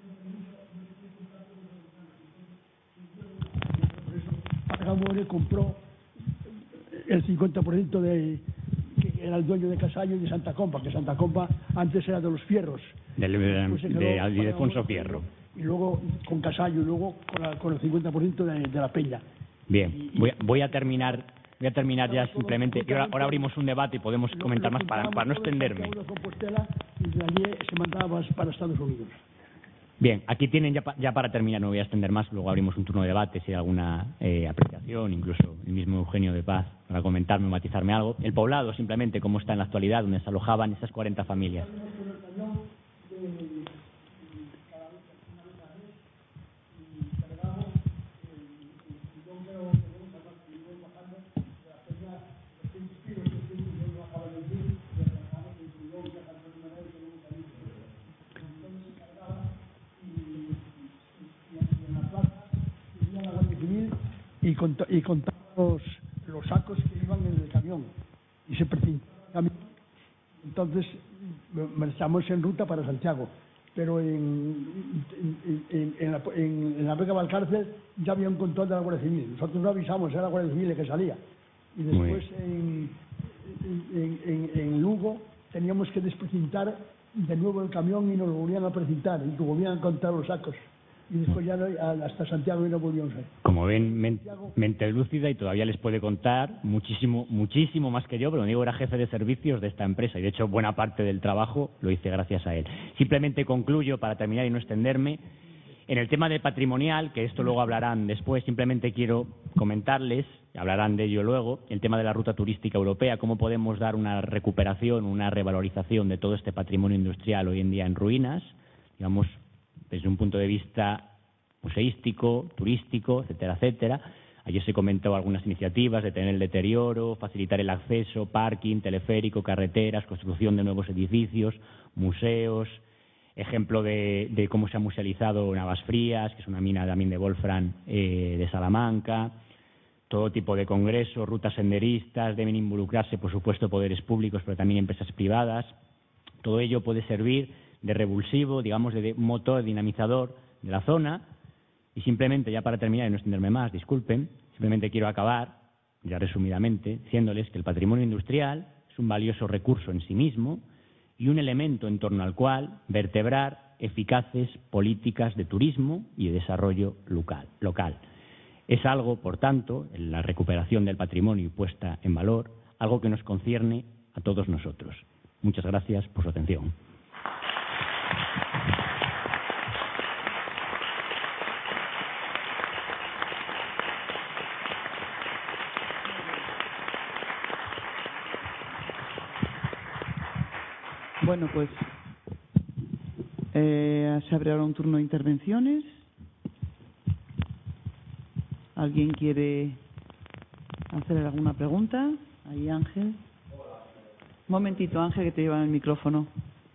Gamone compró el 50% que era el dueño de Casallo y de Santa Compa, que Santa Compa antes era de los Fierros. De Ildefonso Fierro. Y luego con Casallo, y luego con el 50% de la Peña. Bien, voy a terminar ya simplemente. Y ahora abrimos un debate y podemos comentar más para no extenderme. Y de allí se mandaba para Estados Unidos. Bien, aquí tienen ya para terminar, no voy a extender más, luego abrimos un turno de debate si hay alguna apreciación, incluso el mismo Eugenio de Paz, para comentarme o matizarme algo. El poblado, simplemente, cómo está en la actualidad, donde se alojaban esas 40 familias. Y contamos los sacos que iban en el camión y se precipitaban. Entonces marchamos en ruta para Santiago, pero en la Vega Valcárcel ya había un control de la Guardia Civil. Nosotros no avisamos, era la Guardia Civil que salía. Y después en Lugo teníamos que desprecintar de nuevo el camión y nos lo volvían a precintar y volvían a contar los sacos. Y después ya hasta Santiago y no volvimos a ir. Como ven, mente lúcida y todavía les puede contar muchísimo más que yo, pero digo, era jefe de servicios de esta empresa y de hecho buena parte del trabajo lo hice gracias a él. Simplemente concluyo, para terminar y no extenderme, en el tema de patrimonial, que esto luego hablarán después, simplemente quiero comentarles, hablarán de ello luego, el tema de la ruta turística europea, cómo podemos dar una recuperación, una revalorización de todo este patrimonio industrial hoy en día en ruinas, digamos, desde un punto de vista museístico, turístico, etcétera, etcétera. Ayer se comentó algunas iniciativas de tener el deterioro, facilitar el acceso, parking, teleférico, carreteras, construcción de nuevos edificios, museos, ejemplo de cómo se ha musealizado Navas Frías, que es una mina también de Wolfram de Salamanca, todo tipo de congresos, rutas senderistas, deben involucrarse, por supuesto, poderes públicos, pero también empresas privadas. Todo ello puede servir de revulsivo, digamos, de motor dinamizador de la zona. Y simplemente, ya para terminar y no extenderme más, disculpen, simplemente quiero acabar, ya resumidamente, diciéndoles que el patrimonio industrial es un valioso recurso en sí mismo y un elemento en torno al cual vertebrar eficaces políticas de turismo y de desarrollo local. Es algo, por tanto, en la recuperación del patrimonio y puesta en valor, algo que nos concierne a todos nosotros. Muchas gracias por su atención. Bueno, pues se abre ahora un turno de intervenciones. ¿Alguien quiere hacer alguna pregunta? Ahí, Ángel. Un momentito, Ángel, que te llevan el micrófono.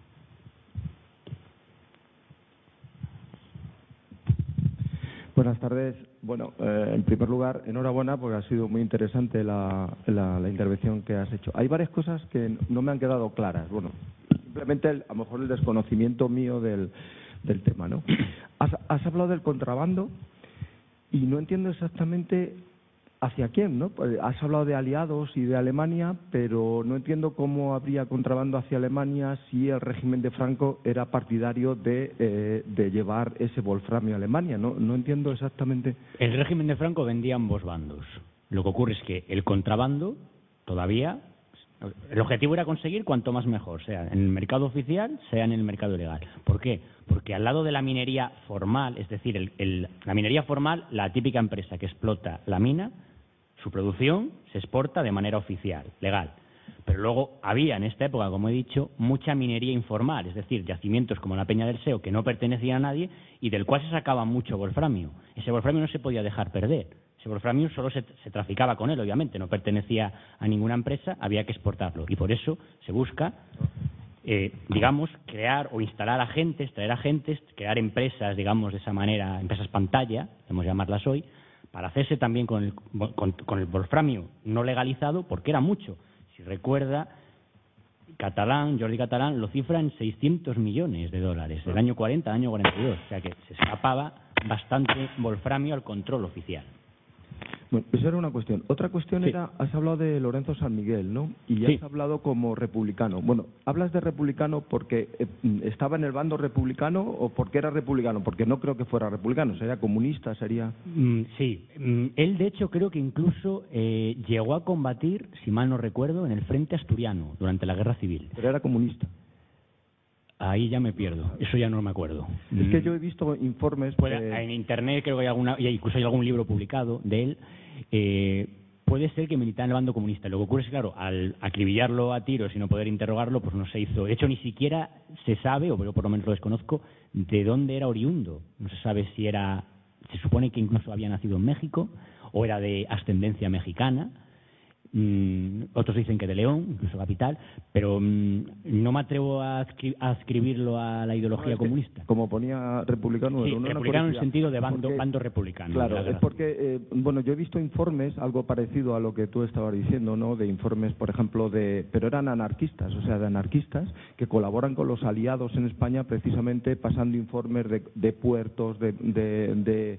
Buenas tardes. Bueno, en primer lugar, enhorabuena porque ha sido muy interesante la intervención que has hecho. Hay varias cosas que no me han quedado claras. Bueno, simplemente a lo mejor el desconocimiento mío del tema, ¿no? Has hablado del contrabando y no entiendo exactamente hacia quién, ¿no? Pues has hablado de aliados y de Alemania, pero no entiendo cómo habría contrabando hacia Alemania si el régimen de Franco era partidario de llevar ese wolframio a Alemania. No entiendo exactamente. El régimen de Franco vendía a ambos bandos. Lo que ocurre es que el contrabando todavía... El objetivo era conseguir cuanto más mejor, sea en el mercado oficial, sea en el mercado ilegal. ¿Por qué? Porque al lado de la minería formal, es decir, la minería formal, la típica empresa que explota la mina, su producción se exporta de manera oficial, legal. Pero luego había en esta época, como he dicho, mucha minería informal, es decir, yacimientos como la Peña del Seo que no pertenecían a nadie y del cual se sacaba mucho wolframio. Ese wolframio no se podía dejar perder. Ese wolframio solo se traficaba con él, obviamente, no pertenecía a ninguna empresa, había que exportarlo. Y por eso se busca, digamos, crear o instalar agentes, traer agentes, crear empresas, digamos, de esa manera, empresas pantalla, podemos llamarlas hoy, para hacerse también con el wolframio no legalizado, porque era mucho. Si recuerda, Jordi Catalán lo cifra en 600 millones de dólares, del año 40 al año 42, o sea que se escapaba bastante wolframio al control oficial. Bueno, esa era una cuestión. Otra cuestión Sí. era, has hablado de Lorenzo San Miguel, ¿no? Y Sí. has hablado como republicano. Bueno, ¿hablas de republicano porque estaba en el bando republicano o porque era republicano? Porque no creo que fuera republicano, sería comunista, sería... Sí. Él, de hecho, creo que incluso llegó a combatir, si mal no recuerdo, en el Frente Asturiano durante la Guerra Civil. Pero era comunista. Ahí ya me pierdo, eso ya no me acuerdo. Es que yo he visto informes... En internet creo que incluso hay algún libro publicado de él. Puede ser que militara en el bando comunista. Lo que ocurre es que, claro, al acribillarlo a tiros y no poder interrogarlo, pues no se hizo. De hecho, ni siquiera se sabe, o yo por lo menos lo desconozco, de dónde era oriundo. No se sabe si era... Se supone que incluso había nacido en México o era de ascendencia mexicana. Otros dicen que de León, incluso capital, pero no me atrevo a adscribirlo a la ideología comunista. Como ponía republicano... Sí, republicano en el sentido de bando republicano. Claro, es porque, yo he visto informes, algo parecido a lo que tú estabas diciendo, ¿no? De informes, por ejemplo, pero eran anarquistas, o sea, de anarquistas que colaboran con los aliados en España precisamente pasando informes de puertos, de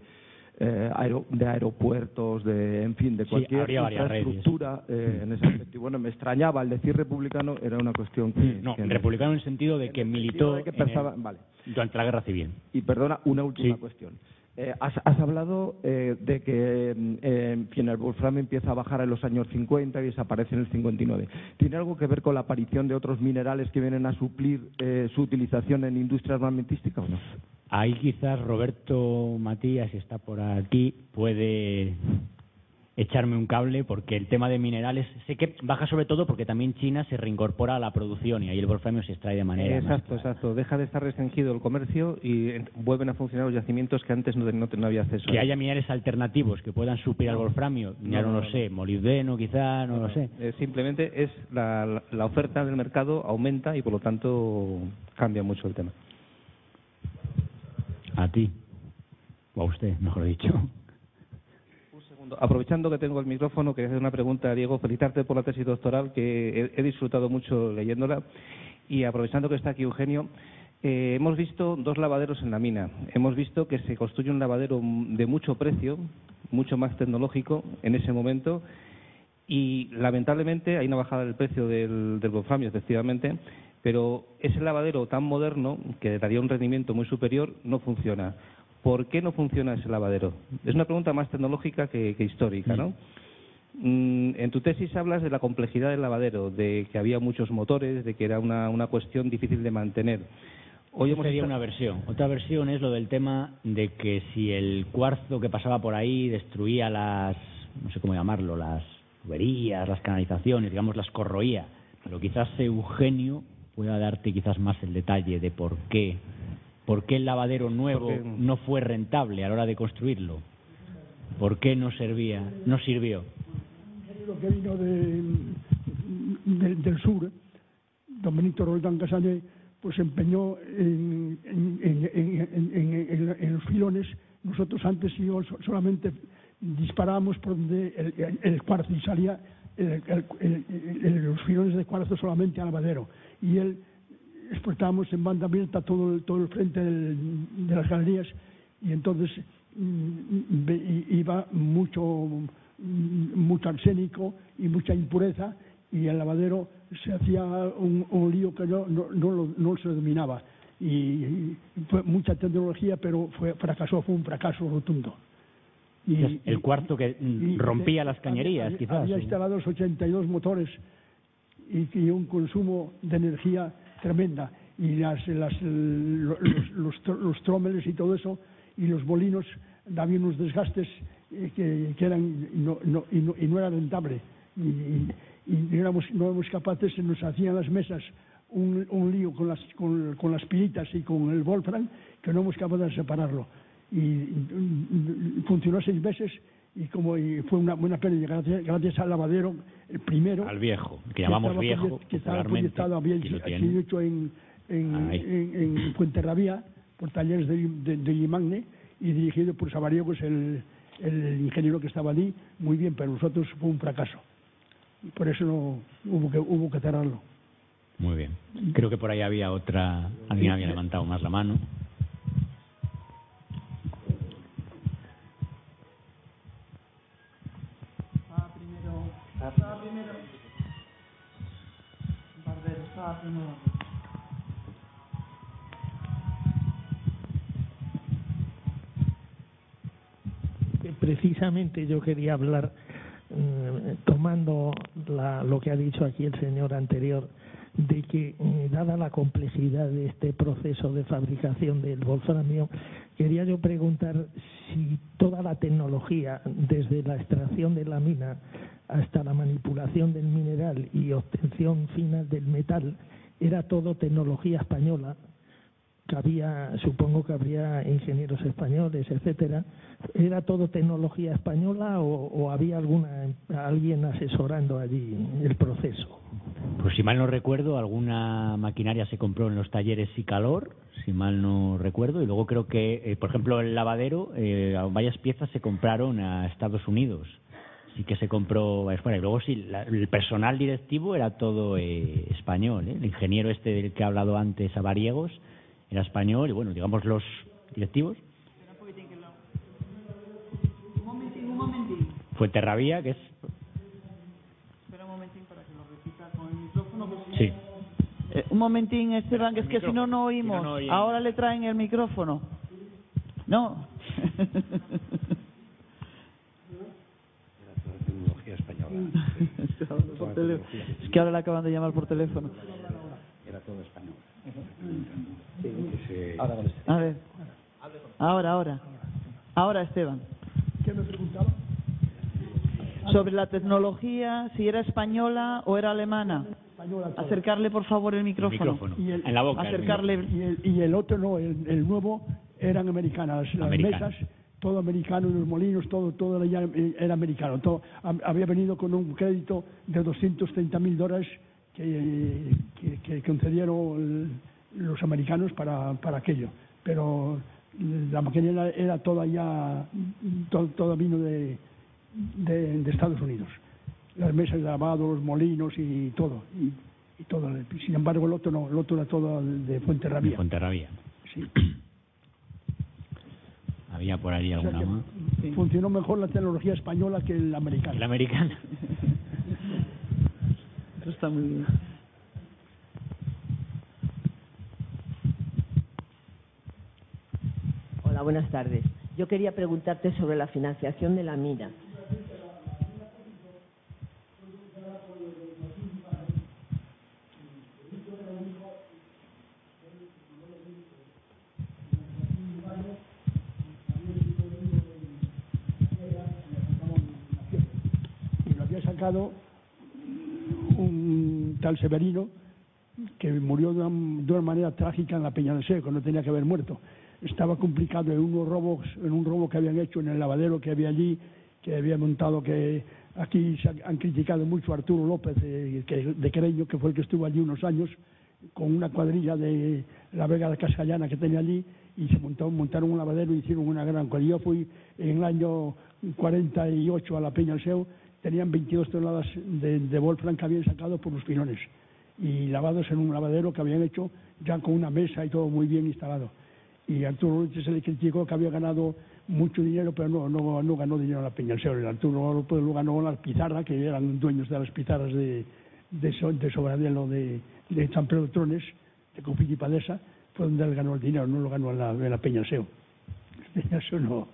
aeropuertos, en fin, de cualquier infraestructura en ese aspecto. Y bueno, me extrañaba, al decir republicano era una cuestión que... republicano en el sentido de que militó vale. durante la Guerra Civil. Y perdona, una última cuestión. Has hablado de que el wolframio empieza a bajar en los años 50 y desaparece en el 59. ¿Tiene algo que ver con la aparición de otros minerales que vienen a suplir su utilización en industria armamentística o no? Ahí quizás Roberto Matías, si está por aquí, puede echarme un cable, porque el tema de minerales sé que baja sobre todo porque también China se reincorpora a la producción y ahí el wolframio se extrae de manera... Exacto. Deja de estar restringido el comercio y vuelven a funcionar los yacimientos que antes no había acceso. Que haya minerales alternativos que puedan suplir al wolframio, no lo sé, molibdeno quizá, no lo sé. Simplemente es la oferta del mercado aumenta y por lo tanto cambia mucho el tema. A ti, o a usted, mejor dicho. Un segundo. Aprovechando que tengo el micrófono, quería hacer una pregunta a Diego. Felicitarte por la tesis doctoral, que he disfrutado mucho leyéndola. Y aprovechando que está aquí Eugenio, hemos visto dos lavaderos en la mina. Hemos visto que se construye un lavadero de mucho precio, mucho más tecnológico en ese momento. Y lamentablemente hay una bajada del precio del wolframio, efectivamente, pero ese lavadero tan moderno, que daría un rendimiento muy superior, no funciona. ¿Por qué no funciona ese lavadero? Es una pregunta más tecnológica que histórica, ¿no? En tu tesis hablas de la complejidad del lavadero, de que había muchos motores, de que era una cuestión difícil de mantener. Hoy sería una versión. Otra versión es lo del tema de que si el cuarzo que pasaba por ahí destruía las, no sé cómo llamarlo, las tuberías, las canalizaciones, digamos, las corroía. Pero quizás Eugenio pueda darte quizás más el detalle de por qué el lavadero nuevo no fue rentable a la hora de construirlo. ¿Por qué no sirvió? Lo que vino del sur, don Benito Roldán Casalle, pues se empeñó en los filones. Nosotros antes solamente disparábamos por donde el cuarzo y salía los filones de cuarzo solamente al lavadero. Y él exportábamos en banda abierta todo el frente de las galerías, y entonces iba mucho arsénico y mucha impureza, y el lavadero se hacía un lío que no se dominaba, y fue mucha tecnología, pero fue un fracaso rotundo. Y el cuarzo que rompía las cañerías, quizás. Había instalados 82 motores y un consumo de energía tremenda, y los trómeles y todo eso, y los molinos daban unos desgastes que eran y no era rentable, y no éramos capaces, se nos hacían las mesas un lío con las pilitas y con el wolfram, que no éramos capaces de separarlo, y funcionó 6 meses, y fue una buena pérdida gracias al lavadero, el primero, al viejo, que llamamos viejo, que estaba proyectado, había hecho en Fuenterrabía por Talleres de Limagne, y dirigido por Sabariegos, el ingeniero que estaba allí, muy bien, pero nosotros fue un fracaso. Por eso no hubo que cerrarlo. Muy bien. Creo que por ahí había otra. Alguien había levantado más la mano. Estaba primero. Barbero, estaba primero. Precisamente yo quería hablar, tomando lo que ha dicho aquí el señor anterior, de que dada la complejidad de este proceso de fabricación del wolframio, quería yo preguntar si toda la tecnología, desde la extracción de la mina hasta la manipulación del mineral y obtención final del metal, era todo tecnología española. Supongo que habría ingenieros españoles, etcétera. ¿Era todo tecnología española o había alguien asesorando allí el proceso? Pues si mal no recuerdo, alguna maquinaria se compró en los talleres Sicalor, si mal no recuerdo, y luego creo que, por ejemplo, el lavadero, varias piezas se compraron a Estados Unidos. Sí que se compró fuera. Y luego sí, el personal directivo era todo español, ¿eh? El ingeniero del que ha hablado antes, Sabariegos, era español, y bueno, digamos los directivos. Un momentín. Fuenterrabía, que es... Espera un momentín para que lo repita con el micrófono. Sí. Un momentín, Esteban, que es que si no, no oímos. Si no oyen. Ahora le traen el micrófono. No. Tecnología española. Es que ahora le acaban de llamar por teléfono. Era todo español. A ver. Ahora, Esteban. ¿Qué me preguntaba? Sobre la tecnología, si era española o era alemana. Acercarle, por favor, el micrófono. En la boca. Acercarle. Y el otro no, el nuevo eran americanas. Las mesas, todo americano, y los molinos, todo ya era americano. Todo había venido con un crédito de $230,000 que concedieron los americanos para aquello, pero la maquinaria era toda ya, todo vino de Estados Unidos, las mesas de lavado, los molinos y todo, y todo. Sin embargo el otro no, el otro era todo de Fuenterrabía. De Fuenterrabía. Sí. Había por ahí alguna más. Funcionó mejor la tecnología española que la americana. La americana. Eso está muy bien. buenas tardes. Yo quería preguntarte sobre la financiación de la mina. Y lo había sacado un tal Severino, que murió de una manera trágica en la Peña del Seco, no tenía que haber muerto. Estaba complicado en un robo que habían hecho en el lavadero que había allí, que había montado, que aquí han criticado mucho a Arturo López de Quereño, que fue el que estuvo allí unos años, con una cuadrilla de la Vega de Cascallana que tenía allí, y se montaron un lavadero y hicieron una gran... Cuando yo fui en el año 48 a la Peña del Seu, tenían 22 toneladas de Wolfram que habían sacado por los pilones, y lavados en un lavadero que habían hecho ya con una mesa y todo muy bien instalado. Y a Arturo López se le criticó que había ganado mucho dinero, pero no ganó dinero a la Peña del Seu. El Arturo López lo ganó las pizarras, que eran dueños de las pizarras de Sobradelo, de San Pedro de Trones, de Copilla y Padesa, fue donde él ganó el dinero, no lo ganó en la Peña del Seu. Eso no.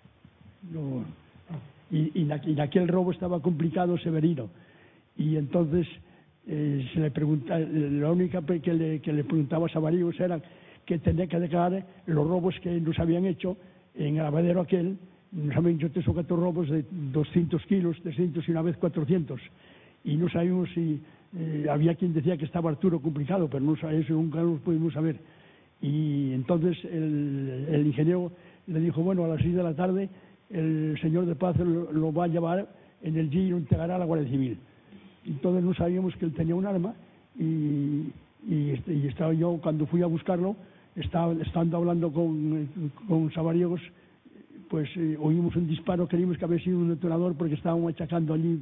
Y en aquel robo estaba complicado Severino, y entonces se le pregunta, la única que le preguntaba a Sabaríos era que tenía que declarar los robos que nos habían hecho en el lavadero aquel. Nos habían hecho 3 o 4 robos de 200 kilos, 300 y una vez 400, y no sabíamos si había quien decía que estaba Arturo complicado, pero no, eso nunca lo pudimos saber. Y entonces el ingeniero le dijo, bueno, a las 6 de la tarde el señor de Paz lo va a llevar en el G y lo entregará a la Guardia Civil. Entonces no sabíamos que él tenía un arma, y estaba yo, cuando fui a buscarlo, estando hablando con Sabariegos, pues oímos un disparo, creímos que había sido un detonador porque estaban machacando allí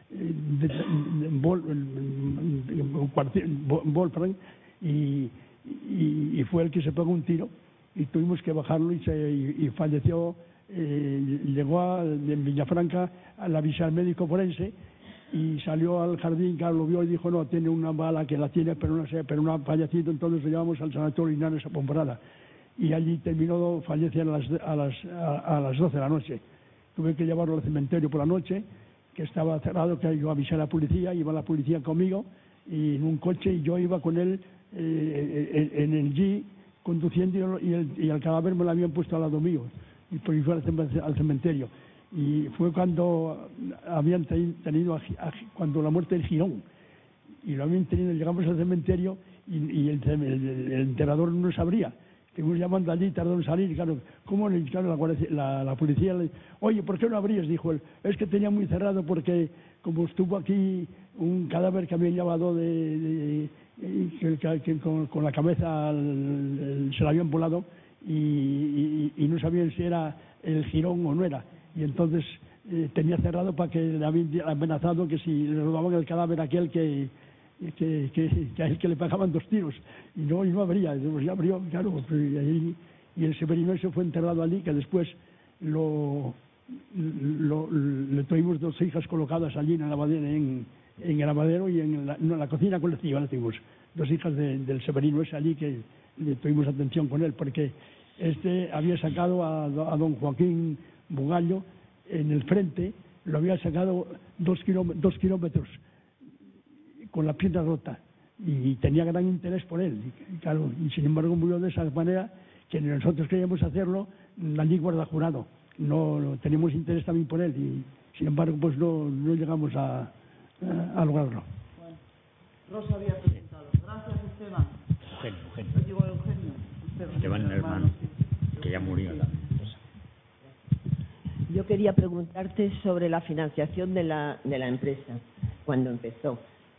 Wolfram, y fue el que se pegó un tiro, y tuvimos que bajarlo, y falleció. Llegó en Villafranca, le avisé al médico forense, y salió al jardín, claro, lo vio y dijo, no, tiene una bala que la tiene, pero no ha fallecido. Entonces lo llevamos al sanatorio Linares a Pombrada, y allí terminó, falleció a las 12 de la noche. Tuve que llevarlo al cementerio por la noche, que estaba cerrado, que yo avisé a la policía, iba la policía conmigo, y en un coche, y yo iba con él en el G, conduciendo, y el cadáver me lo habían puesto al lado mío, y por ahí fue al cementerio. Y fue cuando habían tenido cuando la muerte del Girón, y lo habían tenido, llegamos al cementerio, y el enterrador no sabría. Estuvimos llamando allí, tardó en salir, claro, la policía le dijo, oye, ¿por qué no abrías? Dijo él, es que tenía muy cerrado, porque como estuvo aquí un cadáver que habían llevado con la cabeza se la habían volado, y no sabían si era el Girón o no era, y entonces tenía cerrado, para que le habían amenazado que si le robaban el cadáver aquel, que a él que le pagaban 2 tiros, y no abría. Pues ya abrió, claro, y el Severino ese fue enterrado allí, que después le tuvimos 2 hijas colocadas allí en el lavadero, y en la cocina colectiva le tuvimos 2 hijas del Severino ese allí, que le tuvimos atención con él, porque había sacado a don Joaquín Bugallo en el frente, lo había sacado 2 kilómetros con la pierna rota, y tenía gran interés por él, y claro, y sin embargo murió de esa manera, que nosotros queríamos hacerlo allí guardajurado, no teníamos interés también por él, y sin embargo pues no llegamos a lograrlo. Bueno, Rosa había presentado. Gracias, Esteban. Eugenio. Yo digo Eugenio. Esteban, hermano, que ya murió también. Yo quería preguntarte sobre la financiación de la empresa, cuando empezó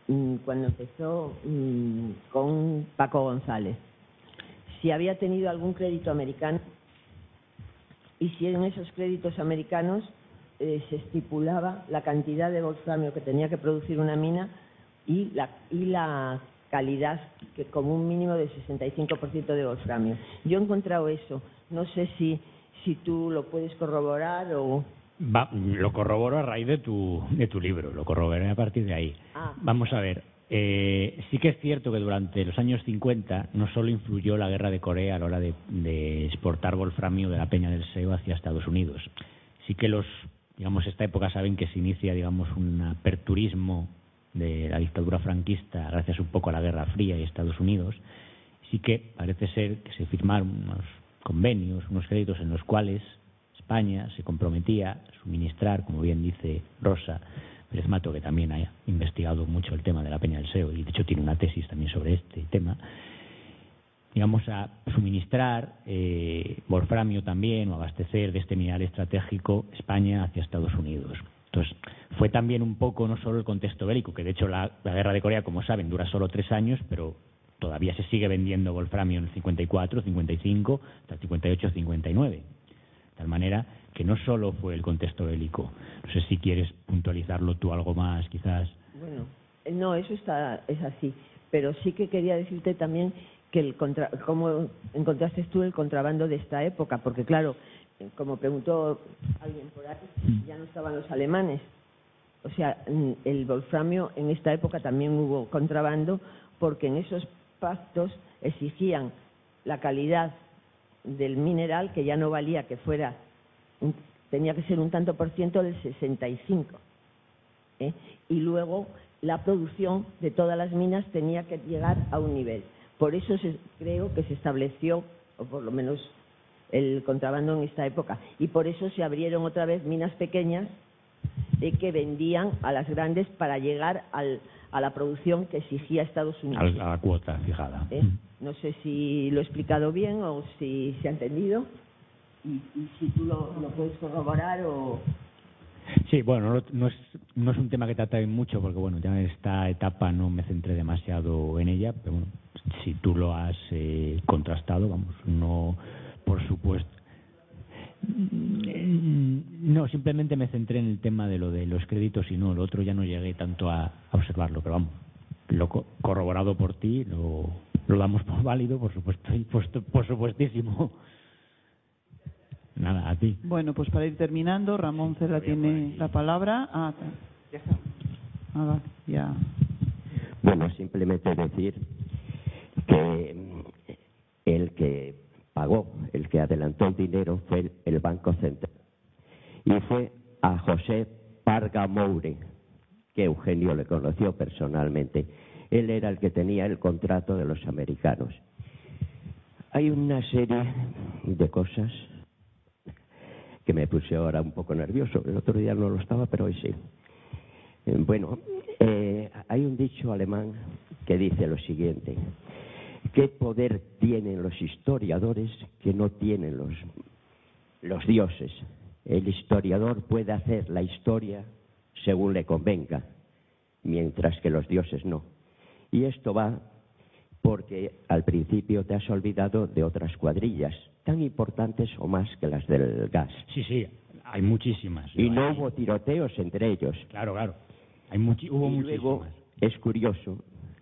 con Paco González. Si había tenido algún crédito americano, y si en esos créditos americanos se estipulaba la cantidad de wolframio que tenía que producir una mina, y la calidad, que como un mínimo de 65% de wolframio. Yo he encontrado eso. No sé si tú lo puedes corroborar o... Lo corroboro a raíz de tu libro, lo corroboré a partir de ahí. Vamos a ver, Sí que es cierto que durante los años 50 no solo influyó la guerra de Corea a la hora de exportar wolframio de la Peña del Seo hacia Estados Unidos. Sí que esta época saben que se inicia, un aperturismo de la dictadura franquista gracias un poco a la Guerra Fría y Estados Unidos. Sí que parece ser que se firmaron unos convenios, unos créditos en los cuales España se comprometía a suministrar, como bien dice Rosa Pérez Mato, que también ha investigado mucho el tema de la Peña del Seo y de hecho tiene una tesis también sobre este tema, a suministrar wolframio también o abastecer de este mineral estratégico España hacia Estados Unidos. Entonces, fue también un poco no solo el contexto bélico, que de hecho la guerra de Corea, como saben, dura solo 3 años, pero todavía se sigue vendiendo wolframio en el 54, 55, hasta el 58, 59. De tal manera que no solo fue el contexto bélico. No sé si quieres puntualizarlo tú algo más, quizás. Bueno, no, eso es así. Pero sí que quería decirte también que cómo encontraste tú el contrabando de esta época, porque claro, como preguntó alguien por ahí, ya no estaban los alemanes. O sea, el wolframio en esta época también hubo contrabando, porque en esos pactos exigían la calidad del mineral, que ya no valía que fuera, tenía que ser un tanto por ciento del 65. Y luego la producción de todas las minas tenía que llegar a un nivel. Por eso creo que se estableció, o por lo menos el contrabando en esta época, y por eso se abrieron otra vez minas pequeñas que vendían a las grandes para llegar a la producción que exigía Estados Unidos. A la cuota fijada. No sé si lo he explicado bien o si se ha entendido, y si tú lo puedes corroborar o... Sí, bueno, no es un tema que trate mucho, porque bueno, ya en esta etapa no me centré demasiado en ella, pero bueno, si tú lo has contrastado, no, por supuesto. No, simplemente me centré en el tema de lo de los créditos y no, lo otro ya no llegué tanto a observarlo, pero lo corroborado por ti lo damos por válido, por supuesto, y por supuestísimo. Nada, a ti. Bueno, pues para ir terminando, Ramón Cela tiene la palabra. Ya está. Ya. Bueno, simplemente decir que el que pagó, el que adelantó el dinero fue el Banco Central. Y fue a José Parga Moure, que Eugenio le conoció personalmente. Él era el que tenía el contrato de los americanos. Hay una serie de cosas que me puse ahora un poco nervioso. El otro día no lo estaba, pero hoy sí. Bueno, hay un dicho alemán que dice lo siguiente: ¿qué poder tienen los historiadores que no tienen los dioses? El historiador puede hacer la historia según le convenga, mientras que los dioses no. Y esto va porque al principio te has olvidado de otras cuadrillas, tan importantes o más que las del gas. Sí, hay muchísimas. Y no hubo tiroteos entre ellos. Claro. Hubo y muchísimas. Luego es curioso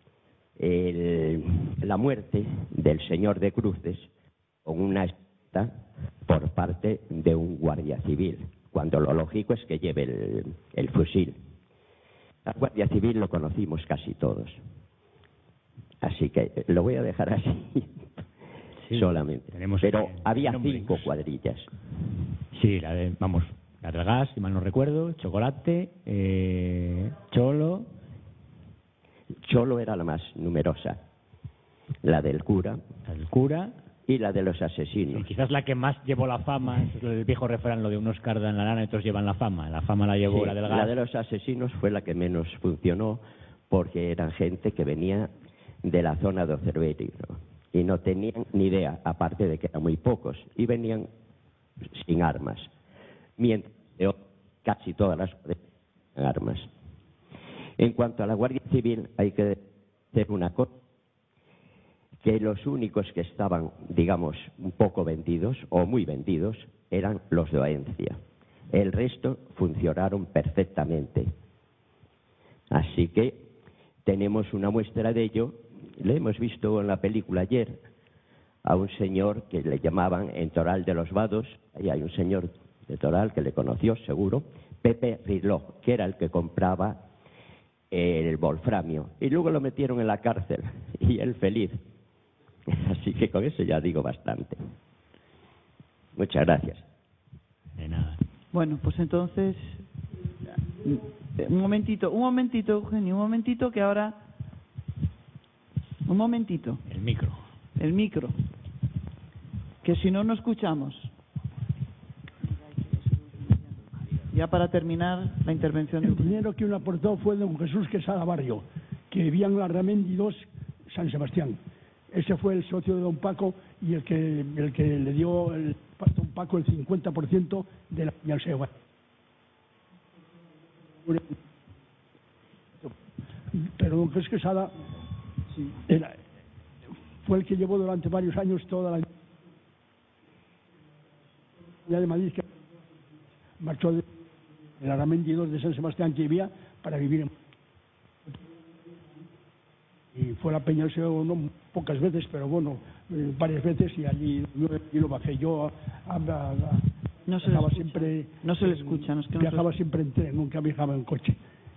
la muerte del señor de Cruces con una espada por parte de un guardia civil, cuando lo lógico es que lleve el fusil. La Guardia Civil lo conocimos casi todos. Así que lo voy a dejar así, sí, solamente. Pero había 5 cuadrillas. Sí, la del gas, si mal no recuerdo, Chocolate, Cholo. Cholo era la más numerosa, la del cura. Y la de los asesinos. Sí, quizás la que más llevó la fama, es el viejo refrán, lo de unos cardan la lana y otros llevan la fama. La fama la llevó la del gas. La de los asesinos fue la que menos funcionó, porque eran gente que venía de la zona de Ocerveri, ¿no? Y no tenían ni idea, aparte de que eran muy pocos, y venían sin armas, mientras casi todas las armas. En cuanto a la Guardia Civil, hay que decir una cosa, que los únicos que estaban, digamos, un poco vendidos, o muy vendidos, eran los de Oencia. El resto funcionaron perfectamente. Así que tenemos una muestra de ello. Le hemos visto en la película ayer a un señor que le llamaban en Toral de los Vados. Ahí hay un señor de Toral que le conoció, seguro, Pepe Riló, que era el que compraba el wolframio y luego lo metieron en la cárcel y él feliz. Así que con eso ya digo bastante. Muchas gracias. De nada. Bueno, pues entonces, un momentito, Eugenio, un momentito que ahora, un momentito. El micro. Que si no, no escuchamos. Ya para terminar la intervención de El Eugenio. dinero que uno aportó fue don Jesús Quesada Barrio, que vivía en la Ramendi 2, San Sebastián. Ese fue el socio de don Paco y el que le dio don Paco el 50% de la Peñalseu. Pero don Jesús Quesada fue el que llevó durante varios años toda la de Madrid, que marchó de la Ramendi 2 de San Sebastián, que vivía para vivir en... Y fue la Peñalseu, no pocas veces, pero bueno, varias veces, y allí lo bajé yo. No se le escucha. Siempre, no se le escucha. No es que viajaba siempre en tren, nunca viajaba en coche.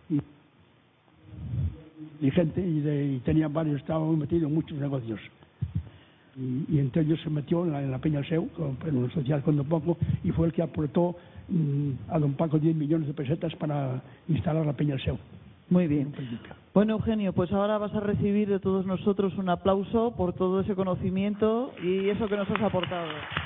Y gente, y tenía varios, estaba metido en muchos negocios. Y entre ellos se metió en la Peñalseu, en un social con don Paco, y fue el que aportó a don Paco 10 millones de pesetas para instalar la Peñalseu. Muy bien. Bueno, Eugenio, pues ahora vas a recibir de todos nosotros un aplauso por todo ese conocimiento y eso que nos has aportado.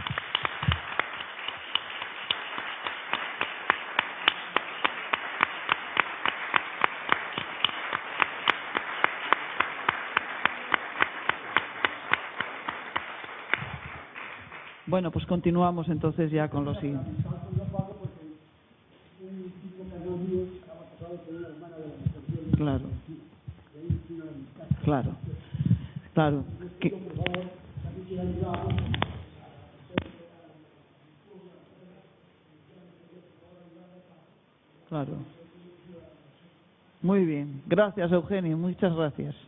Bueno, pues continuamos entonces ya con lo siguiente. Claro. Claro. Muy bien. Gracias, Eugenio. Muchas gracias.